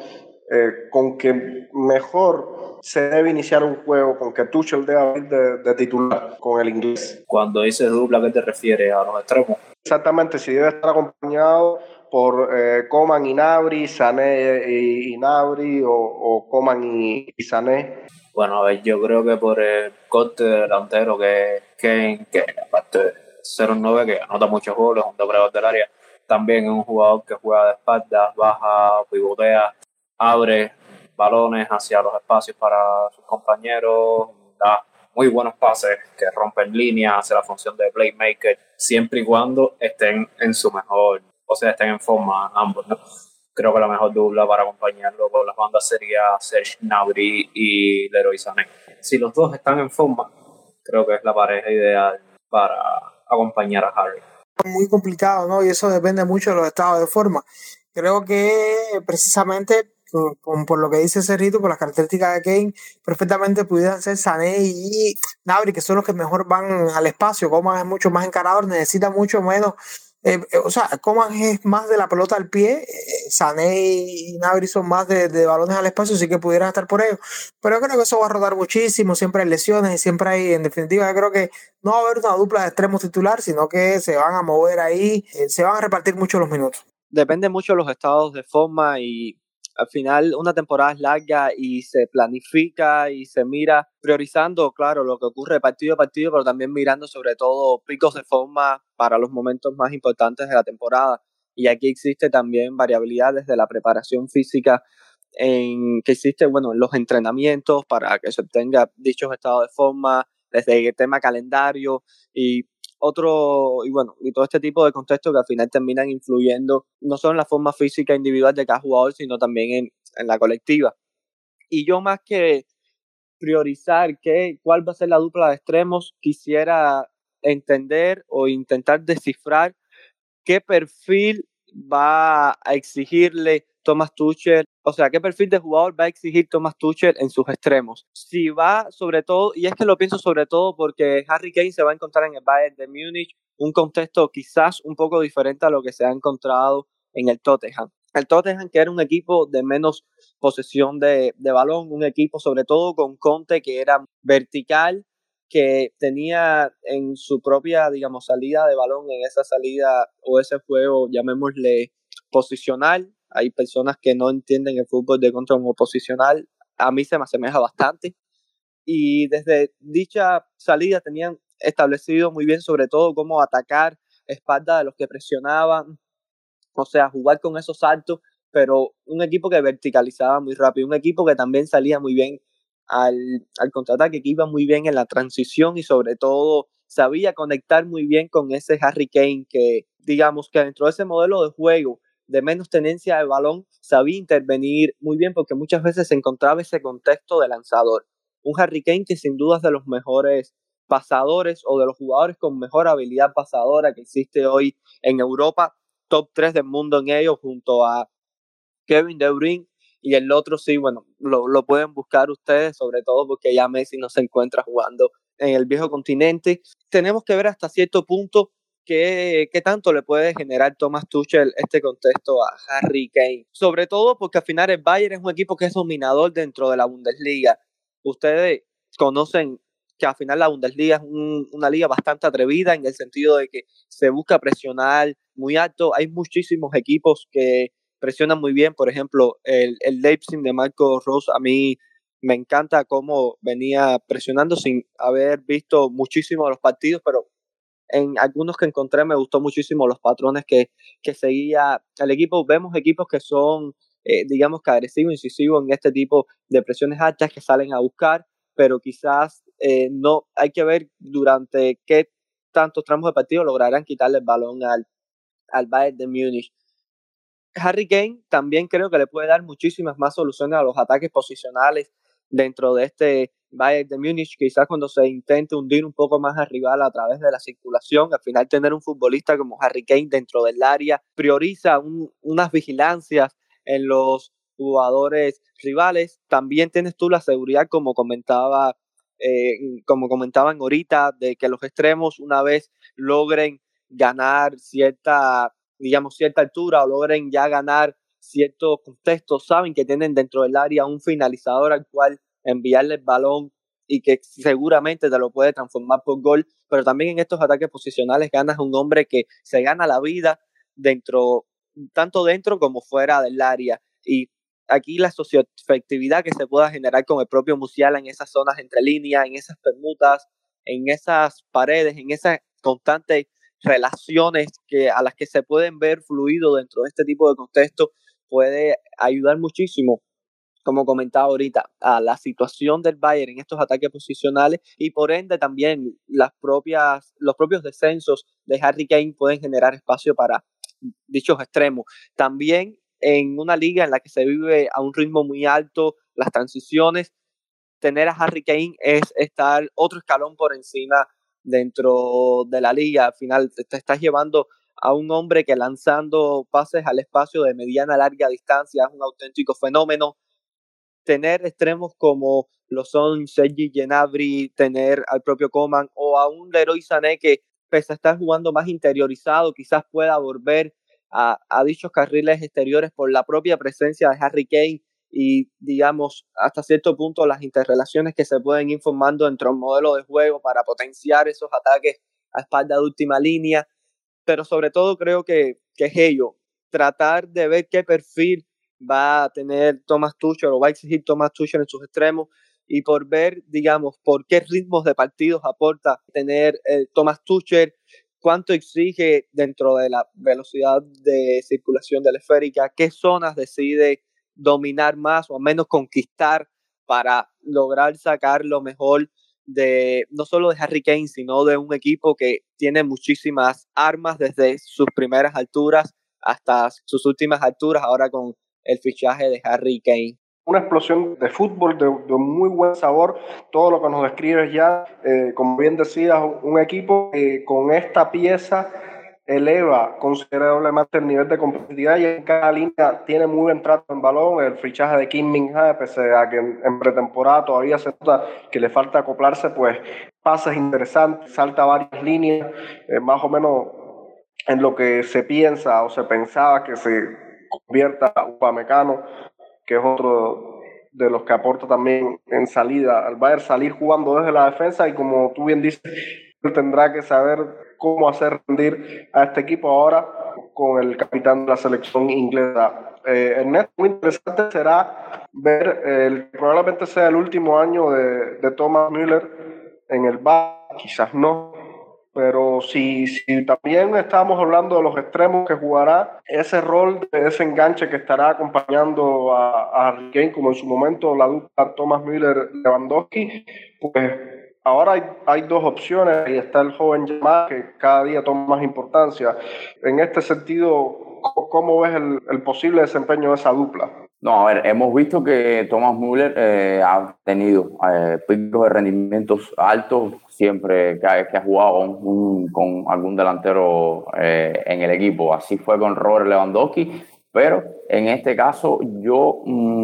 con que mejor se debe iniciar un juego, con que Tuchel debe ir de titular con el inglés. Cuando dices dupla, ¿a qué te refieres? ¿A los extremos? Exactamente, si debe estar acompañado por Coman y Gnabry, Sané y Gnabry, o Coman y Sané. Bueno, a ver, yo creo que por el corte delantero que aparte de ser un 9 que anota muchos goles, un depredador del área, también es un jugador que juega de espaldas, baja, pivotea, abre balones hacia los espacios para sus compañeros, da muy buenos pases que rompen líneas, hace la función de playmaker, siempre y cuando estén en su mejor, o sea, estén en forma ambos, ¿no? Creo que la mejor dupla para acompañarlo por las bandas sería Serge Gnabry y Leroy Sané. Si los dos están en forma, creo que es la pareja ideal para acompañar a Harry. Muy complicado, ¿no? Y eso depende mucho de los estados de forma. Creo que precisamente por lo que dice Cerrito, por las características de Kane, perfectamente pudieran ser Sané y Gnabry, que son los que mejor van al espacio. Coman es mucho más encarador, necesita mucho menos. O sea, Coman es más de la pelota al pie, Sané y Gnabry son más de balones al espacio, así que pudieran estar por ello. Pero yo creo que eso va a rodar muchísimo, siempre hay lesiones y siempre hay, en definitiva, yo creo que no va a haber una dupla de extremos titular, sino que se van a mover ahí, se van a repartir mucho los minutos. Depende mucho de los estados de forma y al final una temporada es larga y se planifica y se mira priorizando, claro, lo que ocurre partido a partido, pero también mirando sobre todo picos de forma para los momentos más importantes de la temporada. Y aquí existe también variabilidad desde la preparación física que existe, bueno, en los entrenamientos para que se obtenga dichos estados de forma, desde el tema calendario y todo este tipo de contextos que al final terminan influyendo no solo en la forma física individual de cada jugador, sino también en la colectiva. Y yo, más que priorizar cuál va a ser la dupla de extremos, quisiera entender o intentar descifrar qué perfil va a exigirle Thomas Tuchel, o sea, qué perfil de jugador va a exigir Thomas Tuchel en sus extremos. Si va, sobre todo, y es que lo pienso sobre todo porque Harry Kane se va a encontrar en el Bayern de Múnich, un contexto quizás un poco diferente a lo que se ha encontrado en el Tottenham. El Tottenham, que era un equipo de menos posesión de balón, un equipo sobre todo con Conte que era vertical, que tenía en su propia, digamos, salida de balón, en esa salida o ese juego, llamémosle posicional. Hay personas que no entienden el fútbol de contra como posicional. A mí se me asemeja bastante. Y desde dicha salida tenían establecido muy bien sobre todo cómo atacar espalda de los que presionaban, o sea, jugar con esos saltos, pero un equipo que verticalizaba muy rápido, un equipo que también salía muy bien al contraataque, que iba muy bien en la transición y sobre todo sabía conectar muy bien con ese Harry Kane que, digamos, que dentro de ese modelo de juego de menos tenencia de balón, sabía intervenir muy bien porque muchas veces se encontraba ese contexto de lanzador. Un Harry Kane que sin duda es de los mejores pasadores o de los jugadores con mejor habilidad pasadora que existe hoy en Europa, top 3 del mundo en ello, junto a Kevin De Bruyne, y el otro sí, bueno, lo pueden buscar ustedes, sobre todo porque ya Messi no se encuentra jugando en el viejo continente. Tenemos que ver hasta cierto punto qué tanto le puede generar Thomas Tuchel este contexto a Harry Kane. Sobre todo porque al final el Bayern es un equipo que es dominador dentro de la Bundesliga. Ustedes conocen que al final la Bundesliga es una liga bastante atrevida en el sentido de que se busca presionar muy alto. Hay muchísimos equipos que presionan muy bien. Por ejemplo, el Leipzig de Marco Rose, a mí me encanta cómo venía presionando sin haber visto muchísimo de los partidos, pero en algunos que encontré me gustó muchísimo los patrones que seguía el equipo. Vemos equipos que son, digamos que agresivos, incisivos en este tipo de presiones altas que salen a buscar, pero quizás no, hay que ver durante qué tantos tramos de partido lograrán quitarle el balón al Bayern de Múnich. Harry Kane también creo que le puede dar muchísimas más soluciones a los ataques posicionales dentro de este Bayern de Múnich, quizás cuando se intente hundir un poco más al rival a través de la circulación. Al final tener un futbolista como Harry Kane dentro del área prioriza unas vigilancias en los jugadores rivales. También tienes tú la seguridad, como comentaban ahorita, de que los extremos, una vez logren ganar cierta altura o logren ya ganar ciertos contextos saben que tienen dentro del área un finalizador al cual enviarle el balón y que seguramente te lo puede transformar por gol, pero también en estos ataques posicionales ganas un hombre que se gana la vida tanto dentro como fuera del área, y aquí la socioefectividad que se pueda generar con el propio Musiala en esas zonas entre líneas, en esas permutas, en esas paredes, en esas constantes relaciones a las que se pueden ver fluido dentro de este tipo de contexto, puede ayudar muchísimo, como comentaba ahorita, a la situación del Bayern en estos ataques posicionales, y por ende también los propios descensos de Harry Kane pueden generar espacio para dichos extremos. También en una liga en la que se vive a un ritmo muy alto, las transiciones, tener a Harry Kane es estar otro escalón por encima dentro de la liga. Al final te estás llevando a un hombre que lanzando pases al espacio de mediana a larga distancia es un auténtico fenómeno. Tener extremos como lo son Sergi Gnabry, tener al propio Coman o a un Leroy Sané que, pese a estar jugando más interiorizado, quizás pueda volver a dichos carriles exteriores por la propia presencia de Harry Kane y, digamos, hasta cierto punto las interrelaciones que se pueden ir formando entre un modelo de juego para potenciar esos ataques a espalda de última línea. Pero sobre todo creo que es ello, tratar de ver qué perfil va a tener Thomas Tuchel o va a exigir Thomas Tuchel en sus extremos, y por ver, digamos, por qué ritmos de partidos aporta tener Thomas Tuchel, cuánto exige dentro de la velocidad de circulación de la esférica, qué zonas decide dominar más o al menos conquistar para lograr sacar lo mejor de no solo de Harry Kane, sino de un equipo que tiene muchísimas armas desde sus primeras alturas hasta sus últimas alturas, ahora con el fichaje de Harry Kane. Una explosión de fútbol de muy buen sabor, todo lo que nos describes ya, como bien decías, un equipo que con esta pieza eleva considerablemente el nivel de competitividad y en cada línea tiene muy buen trato en balón. El fichaje de Kim Min-jae, pese a que en pretemporada todavía se nota que le falta acoplarse, pues pases interesantes, salta varias líneas, más o menos en lo que se piensa o se pensaba que se convierta a Upamecano, que es otro de los que aporta también en salida al Bayern, salir jugando desde la defensa, y como tú bien dices, él tendrá que saber cómo hacer rendir a este equipo ahora con el capitán de la selección inglesa. Ernesto, muy interesante será ver, probablemente sea el último año de Thomas Müller en el Bayern, quizás no, pero si también estamos hablando de los extremos que jugará, ese rol de ese enganche que estará acompañando a Harry Kane, como en su momento la dupla Thomas Müller-Lewandowski, pues ahora hay dos opciones, y está el joven Yamal, que cada día toma más importancia. En este sentido, ¿cómo ves el posible desempeño de esa dupla? No, a ver, hemos visto que Thomas Müller ha tenido picos de rendimientos altos siempre que ha jugado con algún delantero en el equipo. Así fue con Robert Lewandowski, pero en este caso yo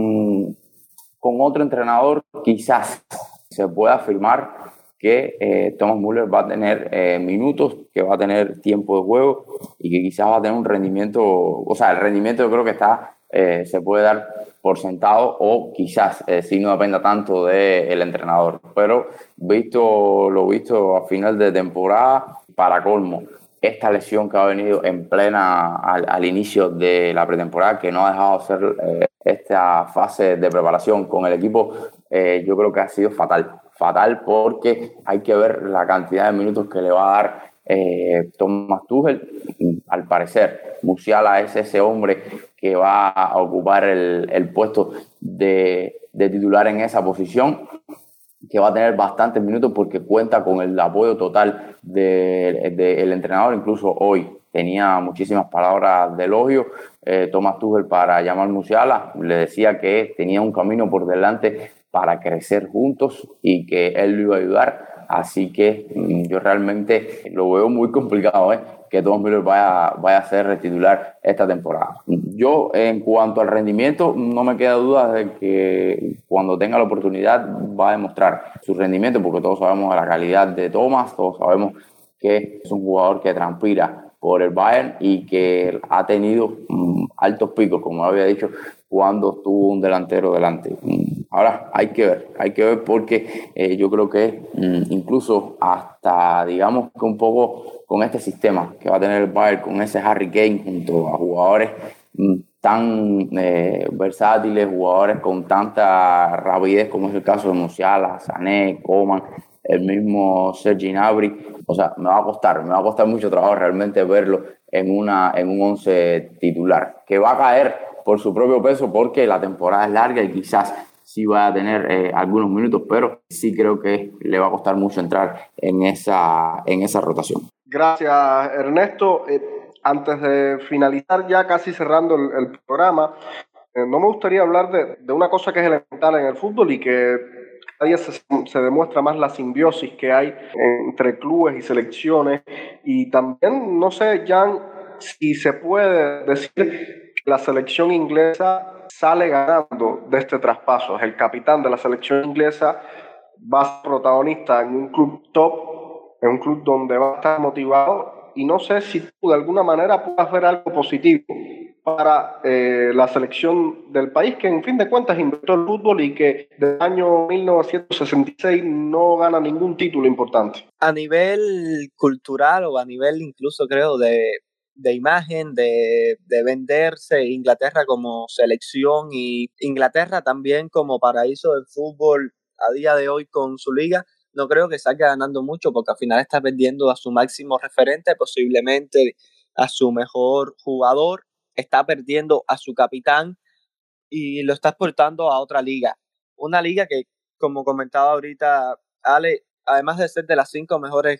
con otro entrenador quizás se pueda afirmar que Thomas Müller va a tener minutos, que va a tener tiempo de juego y que quizás va a tener un rendimiento, o sea, el rendimiento yo creo que se puede dar por sentado, o quizás si no dependa tanto del entrenador, pero lo visto a final de temporada, para colmo, esta lesión que ha venido en plena al inicio de la pretemporada, que no ha dejado hacer esta fase de preparación con el equipo, yo creo que ha sido fatal, porque hay que ver la cantidad de minutos que le va a dar Thomas Tuchel. Al parecer Musiala es ese hombre que va a ocupar el puesto de titular en esa posición, que va a tener bastantes minutos porque cuenta con el apoyo total del entrenador. Incluso hoy tenía muchísimas palabras de elogio Thomas Tuchel para Jamal Musiala. Le decía que tenía un camino por delante para crecer juntos y que él lo iba a ayudar. Así que yo realmente lo veo muy complicado que Thomas Müller vaya a ser titular esta temporada. Yo, en cuanto al rendimiento, no me queda duda de que cuando tenga la oportunidad va a demostrar su rendimiento, porque todos sabemos de la calidad de Thomas, todos sabemos que es un jugador que transpira por el Bayern y que ha tenido altos picos, como había dicho, cuando estuvo un delantero delante. Ahora hay que ver porque yo creo que incluso hasta, digamos que un poco con este sistema que va a tener el Bayern, con ese Harry Kane junto a jugadores tan versátiles, jugadores con tanta rapidez como es el caso de Musiala, Sané, Coman, el mismo Serge Gnabry. O sea, me va a costar mucho trabajo realmente verlo en un 11 titular, que va a caer por su propio peso porque la temporada es larga y quizás sí va a tener algunos minutos, pero sí creo que le va a costar mucho entrar en esa rotación. Gracias, Ernesto. Antes de finalizar, ya casi cerrando el programa, no me gustaría hablar de una cosa que es elemental en el fútbol y que cada día se demuestra más la simbiosis que hay entre clubes y selecciones. Y también, no sé, Jan, si se puede decir que la selección inglesa sale ganando de este traspaso. El capitán de la selección inglesa va a ser protagonista en un club top, en un club donde va a estar motivado, y no sé si tú de alguna manera puedas ver algo positivo para la selección del país, que en fin de cuentas inventó el fútbol y que desde el año 1966 no gana ningún título importante. A nivel cultural o a nivel incluso creo de imagen, de venderse Inglaterra como selección y Inglaterra también como paraíso del fútbol a día de hoy con su liga, no creo que salga ganando mucho porque al final está perdiendo a su máximo referente, posiblemente a su mejor jugador, está perdiendo a su capitán y lo está exportando a otra liga. Una liga que, como comentaba ahorita Ale, además de ser de las 5 mejores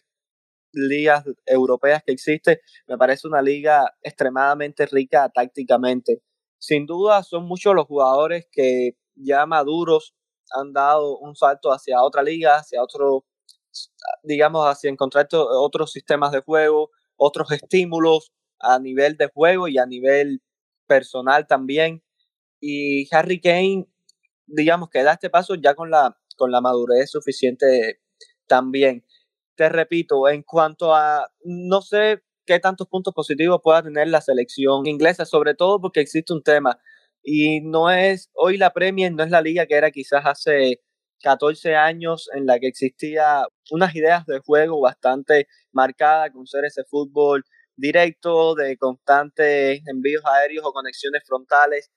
ligas europeas que existe, me parece una liga extremadamente rica tácticamente. Sin duda son muchos los jugadores que ya maduros han dado un salto hacia otra liga, hacia otro, digamos, hacia encontrar otros sistemas de juego, otros estímulos a nivel de juego y a nivel personal también. Y Harry Kane, digamos que da este paso ya con la madurez suficiente también. Te repito, en cuanto a, no sé qué tantos puntos positivos pueda tener la selección inglesa, sobre todo porque existe un tema, y no es, hoy la Premier no es la liga que era quizás hace 14 años, en la que existía unas ideas de juego bastante marcadas, con ser ese fútbol directo, de constantes envíos aéreos o conexiones frontales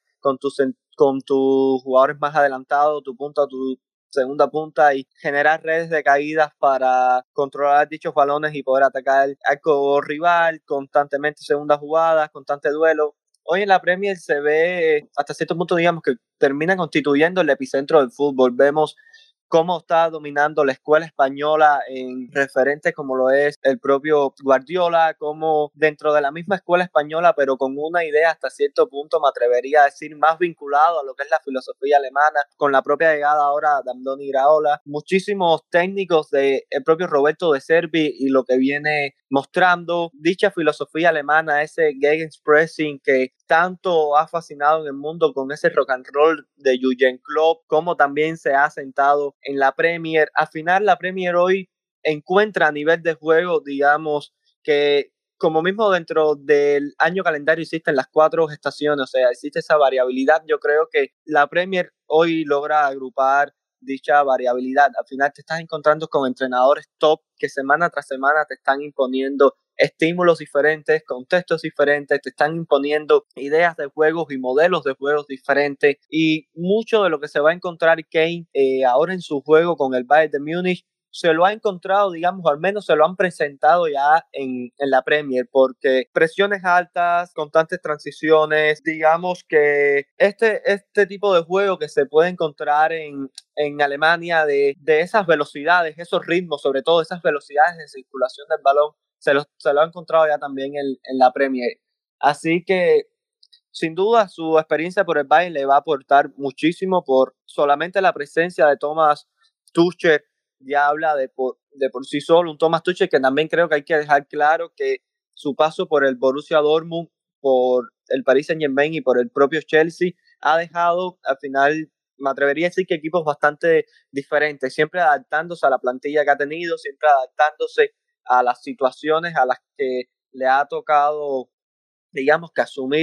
con tus jugadores más adelantados, tu punta, tu segunda punta, y generar redes de caídas para controlar dichos balones y poder atacar el arco rival, constantemente segundas jugadas, constante duelo. Hoy en la Premier se ve hasta cierto punto, digamos, que termina constituyendo el epicentro del fútbol. Vemos cómo está dominando la escuela española en referentes como lo es el propio Guardiola, como dentro de la misma escuela española, pero con una idea hasta cierto punto, me atrevería a decir, más vinculado a lo que es la filosofía alemana, con la propia llegada ahora de Andoni Iraola, muchísimos técnicos del propio Roberto De Zerbi y lo que viene mostrando dicha filosofía alemana, ese Gegenpressing que tanto ha fascinado en el mundo, con ese rock and roll de Jürgen Klopp, como también se ha sentado en la Premier. Al final la Premier hoy encuentra a nivel de juego, digamos, que como mismo dentro del año calendario existen las 4 estaciones, o sea, existe esa variabilidad. Yo creo que la Premier hoy logra agrupar dicha variabilidad. Al final te estás encontrando con entrenadores top que semana tras semana te están imponiendo estímulos diferentes, contextos diferentes, te están imponiendo ideas de juegos y modelos de juegos diferentes, y mucho de lo que se va a encontrar Kane ahora en su juego con el Bayern de Múnich se lo ha encontrado, digamos, al menos se lo han presentado ya en la Premier, porque presiones altas, constantes transiciones, digamos que este tipo de juego que se puede encontrar en Alemania de esas velocidades, esos ritmos, sobre todo esas velocidades de circulación del balón, se lo ha encontrado ya también en la Premier. Así que sin duda su experiencia por el Bayern le va a aportar muchísimo. Por solamente la presencia de Thomas Tuchel ya habla de por sí solo, un Thomas Tuchel que también creo que hay que dejar claro que su paso por el Borussia Dortmund, por el Paris Saint-Germain y por el propio Chelsea ha dejado al final, me atrevería a decir que equipos bastante diferentes, siempre adaptándose a la plantilla que ha tenido, siempre adaptándose a las situaciones a las que le ha tocado, digamos, que asumir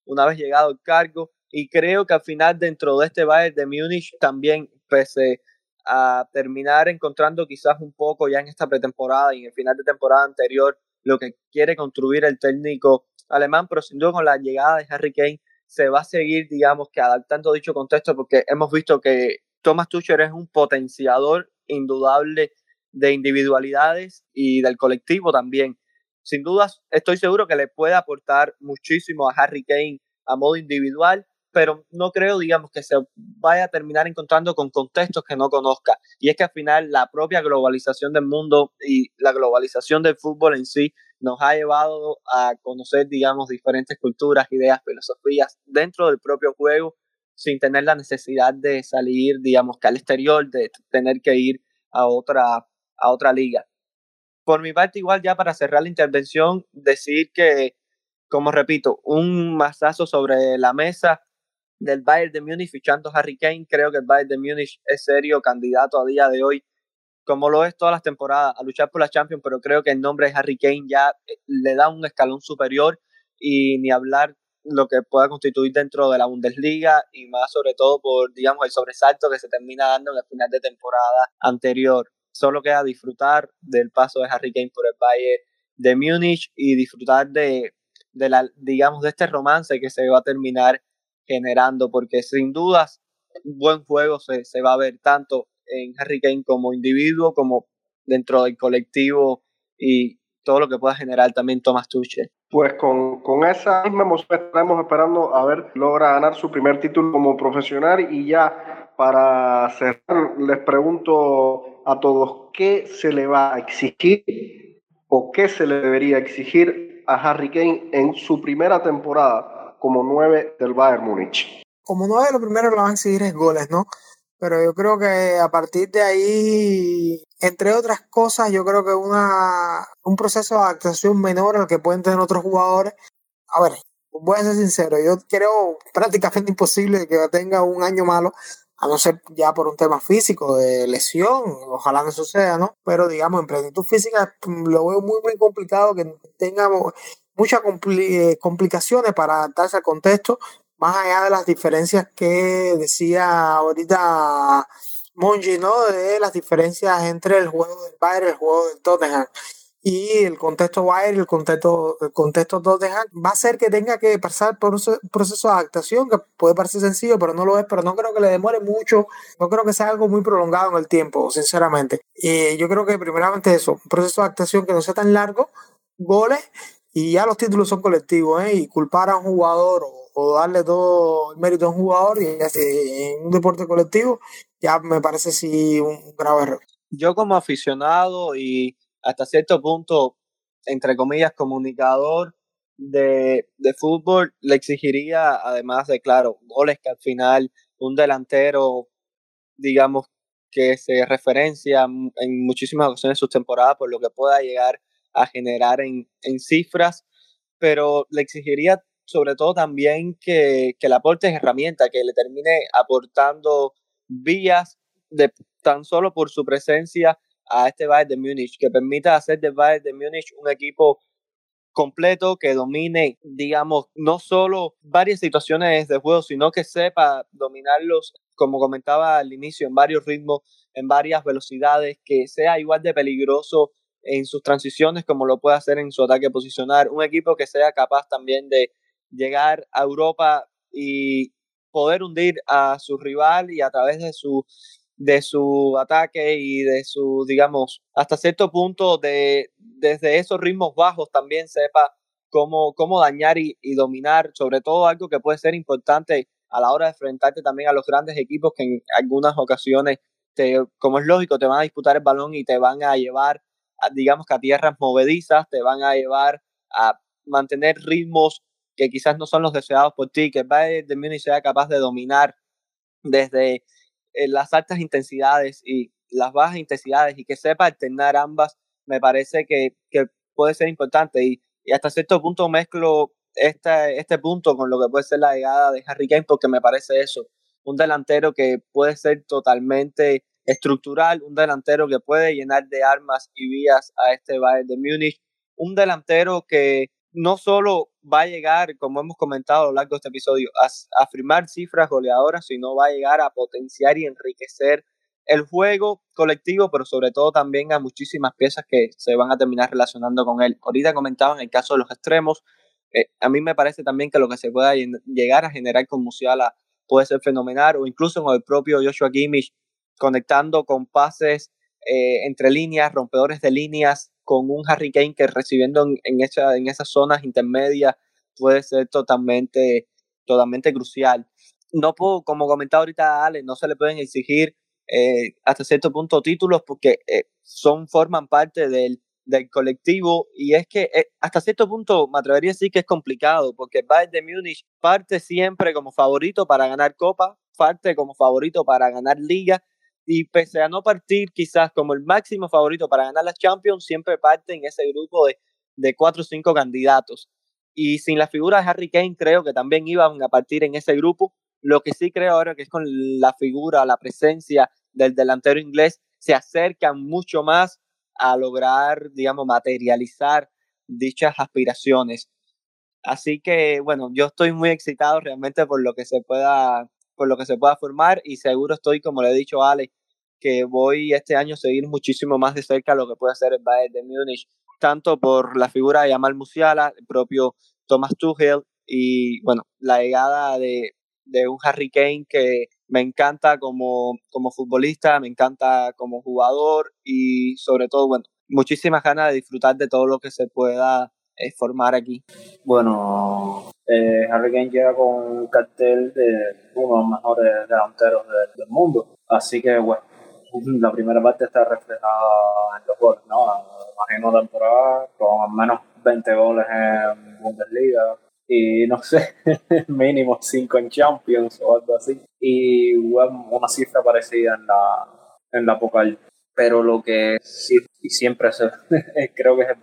una vez llegado al cargo, y creo que al final dentro de este Bayern de Múnich también, pese a terminar encontrando quizás un poco ya en esta pretemporada y en el final de temporada anterior lo que quiere construir el técnico alemán, pero sin duda con la llegada de Harry Kane se va a seguir, digamos, que adaptando dicho contexto, porque hemos visto que Thomas Tuchel es un potenciador indudable de individualidades y del colectivo también. Sin dudas, estoy seguro que le puede aportar muchísimo a Harry Kane a modo individual, pero no creo, digamos, que se vaya a terminar encontrando con contextos que no conozca. Y es que al final la propia globalización del mundo y la globalización del fútbol en sí nos ha llevado a conocer, digamos, diferentes culturas, ideas, filosofías dentro del propio juego, sin tener la necesidad de salir, digamos, que al exterior, de tener que ir a otra liga. Por mi parte, igual ya para cerrar la intervención, decir que, como repito, un mazazo sobre la mesa del Bayern de Múnich fichando a Harry Kane. Creo que el Bayern de Múnich es serio candidato a día de hoy, como lo es todas las temporadas, a luchar por la Champions, pero creo que el nombre de Harry Kane ya le da un escalón superior, y ni hablar lo que pueda constituir dentro de la Bundesliga, y más sobre todo por, digamos, el sobresalto que se termina dando en el final de temporada anterior. Solo queda disfrutar del paso de Harry Kane por el Bayern de Múnich y disfrutar de digamos, de este romance que se va a terminar generando, porque sin dudas buen juego se va a ver tanto en Harry Kane como individuo, como dentro del colectivo, y todo lo que pueda generar también Thomas Tuchel. Pues con esa misma emoción estaremos esperando a ver si logra ganar su primer título como profesional. Y ya para cerrar, les pregunto a todos, ¿qué se le va a exigir o qué se le debería exigir a Harry Kane en su primera temporada como 9 del Bayern Múnich? Como 9, lo primero que le van a exigir es goles, ¿no? Pero yo creo que a partir de ahí, entre otras cosas, yo creo que un proceso de adaptación menor al que pueden tener otros jugadores. A ver, voy a ser sincero, yo creo prácticamente imposible que tenga un año malo, a no ser ya por un tema físico, de lesión, ojalá no suceda, ¿no? Pero digamos, en plenitud física lo veo muy, muy complicado que tenga muchas complicaciones para adaptarse al contexto, más allá de las diferencias que decía ahorita Monchi, ¿no? De las diferencias entre el juego del Bayern y el juego del Tottenham. Y el contexto Bayern y el contexto Tottenham va a hacer que tenga que pasar por un proceso de adaptación que puede parecer sencillo, pero no lo es. Pero no creo que le demore mucho, no creo que sea algo muy prolongado en el tiempo, sinceramente. Y yo creo que primeramente eso, un proceso de adaptación que no sea tan largo, goles, y ya los títulos son colectivos, ¿eh? Y culpar a un jugador o darle todo el mérito a un jugador y en un deporte colectivo ya me parece sí un grave error. Yo como aficionado y hasta cierto punto, entre comillas, comunicador de fútbol, le exigiría, además de, claro, goles, que al final un delantero, digamos, que se referencia en muchísimas ocasiones sus temporadas por lo que pueda llegar a generar en cifras, pero le exigiría sobre todo también que le aporte herramientas, que le termine aportando vías de tan solo por su presencia a este Bayern de Múnich, que permita hacer del Bayern de Múnich un equipo completo, que domine, digamos, no solo varias situaciones de juego, sino que sepa dominarlos, como comentaba al inicio, en varios ritmos, en varias velocidades, que sea igual de peligroso en sus transiciones como lo puede hacer en su ataque posicional. Un equipo que sea capaz también de llegar a Europa y poder hundir a su rival, y a través de su ataque y de su, digamos, hasta cierto punto, desde esos ritmos bajos también sepa cómo dañar y dominar, sobre todo algo que puede ser importante a la hora de enfrentarte también a los grandes equipos, que en algunas ocasiones, como es lógico, te van a disputar el balón y te van a llevar, digamos, que a tierras movedizas, te van a llevar a mantener ritmos que quizás no son los deseados por ti, que el Bayern de Múnich sea capaz de dominar desde las altas intensidades y las bajas intensidades, y que sepa alternar ambas, me parece que puede ser importante, y hasta cierto punto mezclo este punto con lo que puede ser la llegada de Harry Kane, porque me parece eso, un delantero que puede ser totalmente estructural, un delantero que puede llenar de armas y vías a este Bayern de Múnich, un delantero que no solo va a llegar, como hemos comentado a lo largo de este episodio, a firmar cifras goleadoras, sino va a llegar a potenciar y enriquecer el juego colectivo, pero sobre todo también a muchísimas piezas que se van a terminar relacionando con él. Ahorita comentaba en el caso de los extremos, a mí me parece también que lo que se pueda llegar a generar con Musiala puede ser fenomenal, o incluso con el propio Joshua Kimmich, conectando con pases entre líneas, rompedores de líneas, con un Harry Kane que recibiendo en esas zonas intermedias puede ser totalmente crucial. No puedo, como comentaba ahorita Ale, no se le pueden exigir hasta cierto punto títulos porque forman parte del colectivo, y es que hasta cierto punto me atrevería a decir que es complicado porque el Bayern de Múnich parte siempre como favorito para ganar Copa, parte como favorito para ganar Liga, y pese a no partir quizás como el máximo favorito para ganar la Champions, siempre parte en ese grupo de 4 o 5 candidatos, y sin la figura de Harry Kane creo que también iban a partir en ese grupo. Lo que sí creo ahora que es con la figura, la presencia del delantero inglés, se acercan mucho más a lograr, digamos, materializar dichas aspiraciones. Así que, bueno, yo estoy muy excitado realmente por lo que se pueda formar, y seguro estoy, como le he dicho a Ale, que voy este año a seguir muchísimo más de cerca lo que puede hacer el Bayern de Múnich, tanto por la figura de Jamal Musiala, el propio Thomas Tuchel, y bueno, la llegada de un Harry Kane que me encanta como futbolista, me encanta como jugador, y sobre todo, bueno, muchísimas ganas de disfrutar de todo lo que se pueda formar aquí. Bueno, Harry Kane llega con un cartel de uno de los mejores delanteros del mundo, así que bueno, la primera parte está reflejada en los goles, ¿no? Imagino temporada con al menos 20 goles en Bundesliga y no sé, mínimo 5 en Champions o algo así, y bueno, una cifra parecida en la Pokal. Pero lo que sí y siempre creo que es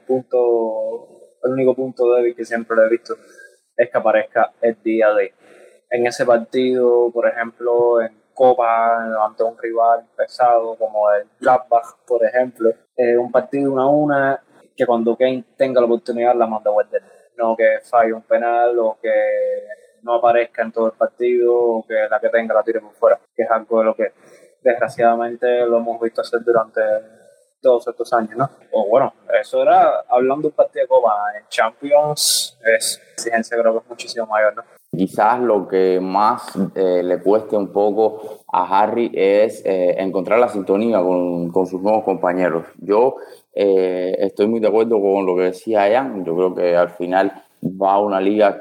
el único punto débil que siempre lo he visto, es que aparezca el día de. En ese partido, por ejemplo, en Copa, ante un rival pesado como el Gladbach, por ejemplo, un partido 1-1 que cuando Kane tenga la oportunidad la manda a guardar. No que falle un penal o que no aparezca en todo el partido o que la que tenga la tire por fuera, que es algo de lo que desgraciadamente lo hemos visto hacer durante todos estos años, ¿no? O bueno, eso era hablando de un partido de Copa. En Champions la exigencia creo que es muchísimo mayor, ¿no? Quizás lo que más le cueste un poco a Harry es encontrar la sintonía con sus nuevos compañeros. Yo estoy muy de acuerdo con lo que decía Ian. Yo creo que al final va a una liga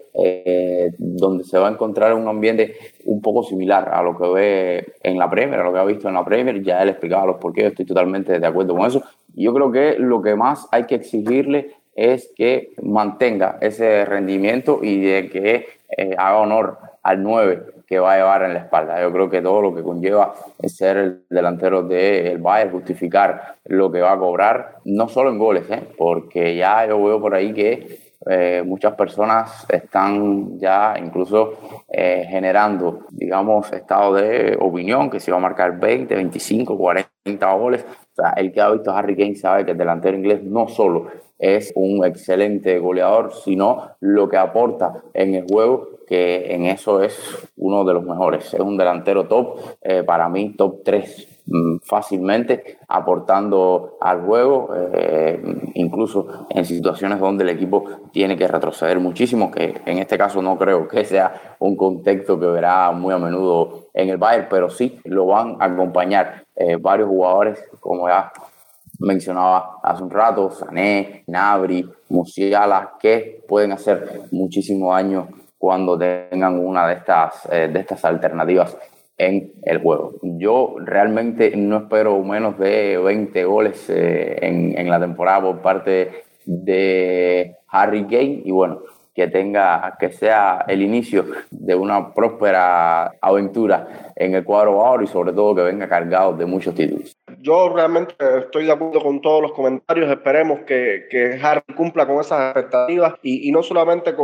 donde se va a encontrar un ambiente un poco similar a lo que ve en la Premier, a lo que ha visto en la Premier. Ya él explicaba los porqués, estoy totalmente de acuerdo con eso. Yo creo que lo que más hay que exigirle es que mantenga ese rendimiento y de que haga honor al 9 que va a llevar en la espalda. Yo creo que todo lo que conlleva es ser el delantero del Bayern, justificar lo que va a cobrar, no solo en goles, porque ya yo veo por ahí que muchas personas están ya incluso generando, digamos, estado de opinión que se va a marcar 20, 25, 40 goles. O sea, el que ha visto a Harry Kane sabe que el delantero inglés no solo es un excelente goleador, sino lo que aporta en el juego, que en eso es uno de los mejores. Es un delantero top, para mí top 3 fácilmente, aportando al juego, incluso en situaciones donde el equipo tiene que retroceder muchísimo, que en este caso no creo que sea un contexto que verá muy a menudo en el Bayern, pero sí lo van a acompañar varios jugadores, como ya mencionaba hace un rato, Sané, Gnabry, Musiala, que pueden hacer muchísimo daño cuando tengan una de estas alternativas en el juego. Yo realmente no espero menos de 20 goles en la temporada por parte de Harry Kane, y bueno, que sea el inicio de una próspera aventura en el cuadro bávaro, y sobre todo que venga cargado de muchos títulos. Yo realmente estoy de acuerdo con todos los comentarios. Esperemos que Harry cumpla con esas expectativas y no solamente con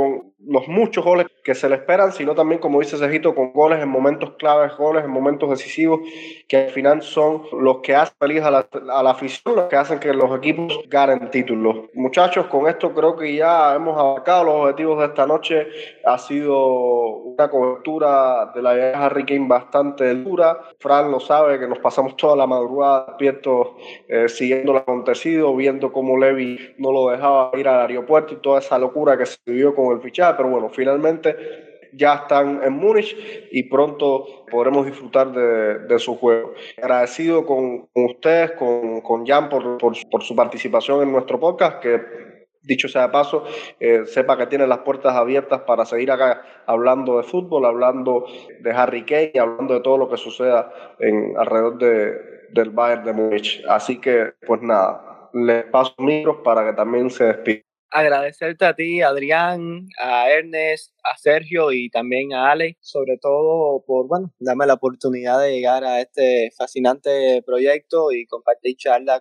los muchos goles que se le esperan, sino también, como dice Cejito, con goles en momentos claves, goles en momentos decisivos, que al final son los que hacen feliz a la afición, los que hacen que los equipos ganen títulos. Muchachos, con esto creo que ya hemos abarcado los objetivos de esta noche. Ha sido una cobertura de la llegada de Harry Kane bastante dura. Fran lo sabe, que nos pasamos toda la madrugada despiertos siguiendo lo acontecido, viendo cómo Levy no lo dejaba ir al aeropuerto y toda esa locura que se vivió con el fichaje, pero bueno, finalmente ya están en Múnich y pronto podremos disfrutar de su juego. Agradecido con ustedes, con Jan por su participación en nuestro podcast, que dicho sea de paso, sepa que tiene las puertas abiertas para seguir acá hablando de fútbol, hablando de Harry Kane y hablando de todo lo que suceda alrededor del Bayern de Múnich. Así que, pues nada, les paso micros para que también se despida. Agradecerte a ti, Adrián, a Ernest, a Sergio y también a Ale, sobre todo por, darme la oportunidad de llegar a este fascinante proyecto y compartir charla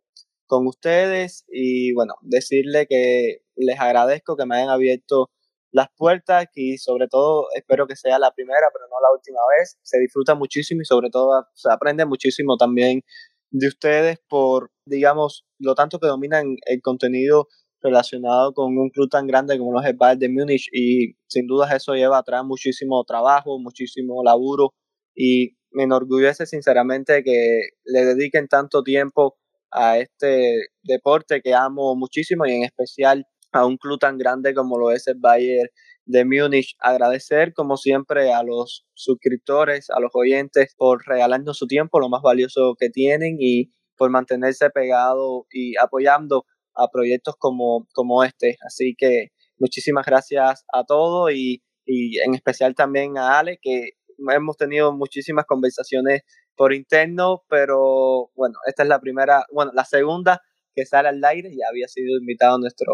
con ustedes y, decirle que les agradezco que me hayan abierto las puertas y sobre todo espero que sea la primera, pero no la última vez. Se disfruta muchísimo y sobre todo se aprende muchísimo también de ustedes por, lo tanto que dominan el contenido relacionado con un club tan grande como lo es el Bayern de Múnich y sin duda eso lleva atrás muchísimo trabajo, muchísimo laburo y me enorgullece sinceramente que le dediquen tanto tiempo a este deporte que amo muchísimo y en especial a un club tan grande como lo es el Bayern de Múnich. Agradecer como siempre a los suscriptores, a los oyentes por regalarnos su tiempo, lo más valioso que tienen y por mantenerse pegado y apoyando a proyectos como este. Así que muchísimas gracias a todos y en especial también a Ale, que hemos tenido muchísimas conversaciones por interno, pero esta es la segunda que sale al aire. Ya había sido invitado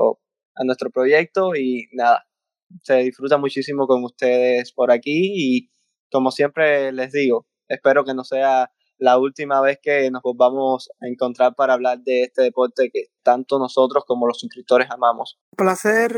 a nuestro proyecto y nada, se disfruta muchísimo con ustedes por aquí y como siempre les digo, espero que no sea la última vez que nos volvamos a encontrar para hablar de este deporte que tanto nosotros como los suscriptores amamos. Un placer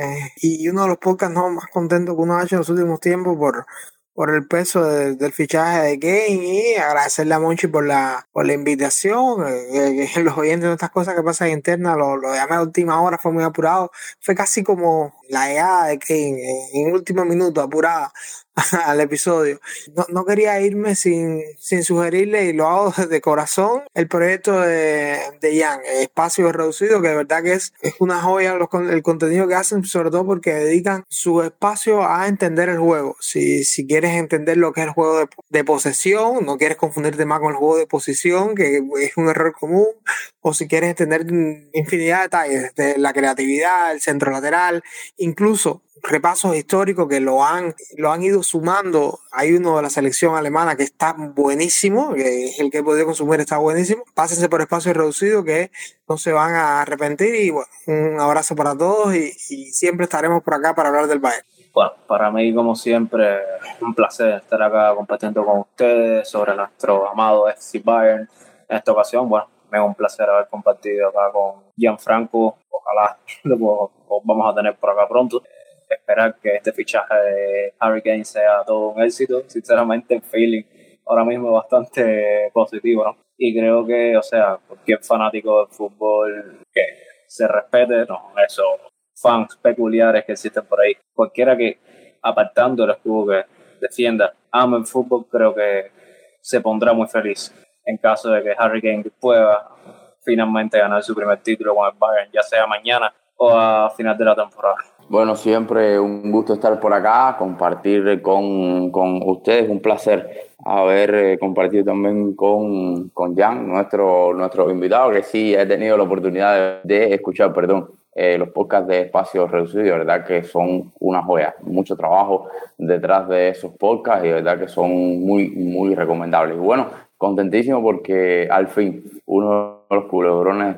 y uno de los podcasts más contentos que uno ha hecho en los últimos tiempos por el peso del fichaje de Kane y agradecerle a Monchi por la invitación. Los oyentes de estas cosas que pasan internas lo llamé a última hora, fue muy apurado. Fue casi como la llegada de Kane en último minuto, apurada al episodio. No quería irme sin sugerirle, y lo hago de corazón, el proyecto de Jan, Espacio Reducido, que de verdad que es una joya el contenido que hacen, sobre todo porque dedican su espacio a entender el juego. Si quieres entender lo que es el juego de posesión, no quieres confundirte más con el juego de posición, que es un error común, o si quieres entender infinidad de detalles de la creatividad, el centro lateral, incluso repasos históricos que lo han ido sumando. Hay uno de la selección alemana que está buenísimo, que es el que he podido consumir, está buenísimo. Pásense por Espacio Reducido que no se van a arrepentir y un abrazo para todos y siempre estaremos por acá para hablar del Bayern. Bueno, para mí como siempre un placer estar acá compartiendo con ustedes sobre nuestro amado FC Bayern. En esta ocasión, me es un placer haber compartido acá con Gianfranco. Ojalá lo vamos a tener por acá pronto. Esperar que este fichaje de Harry Kane sea todo un éxito. Sinceramente, el feeling ahora mismo es bastante positivo, ¿no? Y creo que, cualquier fanático del fútbol que se respete, esos fans peculiares que existen por ahí, cualquiera que, apartando el escudo que defienda, ama el fútbol, creo que se pondrá muy feliz en caso de que Harry Kane pueda finalmente ganar su primer título con el Bayern, ya sea mañana o a final de la temporada. Bueno, siempre un gusto estar por acá, compartir con ustedes, un placer haber compartido también con Jan, nuestro invitado, que sí he tenido la oportunidad de escuchar, los podcasts de Espacio Reducido, de verdad que son una joya, mucho trabajo detrás de esos podcasts y de verdad que son muy, muy recomendables. Y bueno, contentísimo porque al fin uno de los culebrones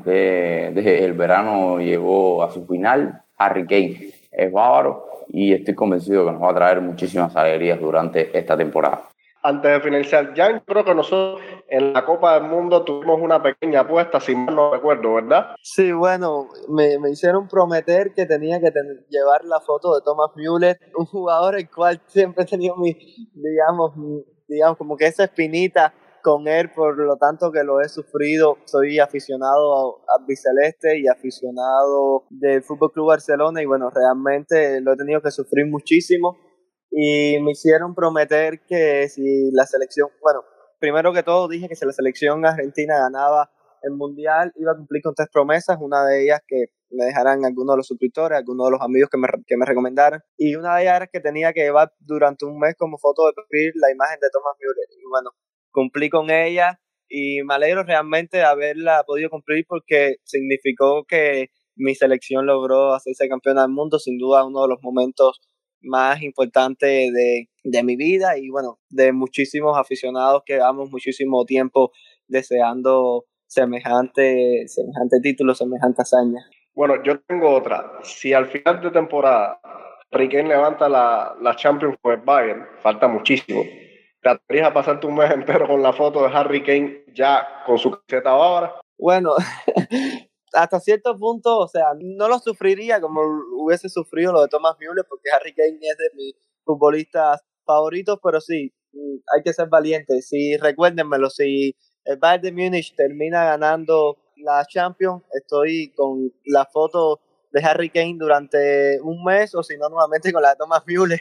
del verano llegó a su final. Harry Kane es bávaro y estoy convencido que nos va a traer muchísimas alegrías durante esta temporada. antes de finalizar, ya yo creo que nosotros en la Copa del Mundo tuvimos una pequeña apuesta, si mal no recuerdo, ¿verdad? Sí, bueno, me hicieron prometer que tenía que llevar la foto de Thomas Müller, un jugador el cual siempre he tenido digamos, como que esa espinita con él, por lo tanto que lo he sufrido. Soy aficionado a Biceleste y aficionado del Fútbol Club Barcelona, y bueno, realmente lo he tenido que sufrir muchísimo. Y me hicieron prometer que si la selección, bueno, primero que todo dije que si la selección argentina ganaba el Mundial, iba a cumplir con 3 promesas, una de ellas que me dejaran algunos de los suscriptores, algunos de los amigos que me recomendaran, y una de ellas era que tenía que llevar durante un mes como foto de perfil la imagen de Thomas Müller, y bueno, cumplí con ella, y me alegro realmente de haberla podido cumplir porque significó que mi selección logró hacerse campeona del mundo, sin duda uno de los momentos más importante de mi vida, y bueno, de muchísimos aficionados que llevamos muchísimo tiempo deseando semejante título, semejante hazaña. Bueno, yo tengo otra. Si al final de temporada Harry Kane levanta la Champions con el Bayern, falta muchísimo. ¿Te atreverías a pasarte un mes entero con la foto de Harry Kane ya con su camiseta ahora? Bueno, hasta cierto punto, o sea, no lo sufriría como hubiese sufrido lo de Thomas Müller, porque Harry Kane es de mis futbolistas favoritos, pero sí, hay que ser valiente. Sí, recuérdenmelo, si el Bayern de Múnich termina ganando la Champions, estoy con la foto de Harry Kane durante un mes, o si no, nuevamente con la de Thomas Müller.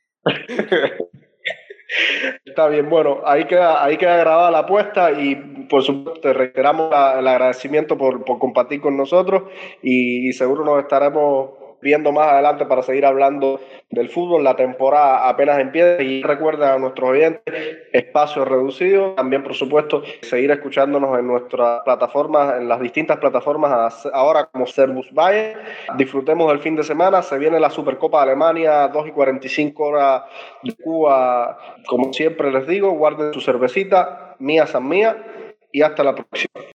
Está bien, bueno, ahí queda grabada la apuesta y por supuesto te reiteramos el agradecimiento por compartir con nosotros y seguro nos estaremos viendo más adelante para seguir hablando del fútbol. La temporada apenas empieza y recuerda a nuestros oyentes, espacio reducido. También, por supuesto, seguir escuchándonos en nuestras plataformas, en las distintas plataformas ahora como Servus Bayern. Disfrutemos del fin de semana. Se viene la Supercopa de Alemania, 2:45 horas de Cuba. Como siempre les digo, guarden su cervecita, mía san mía, y hasta la próxima.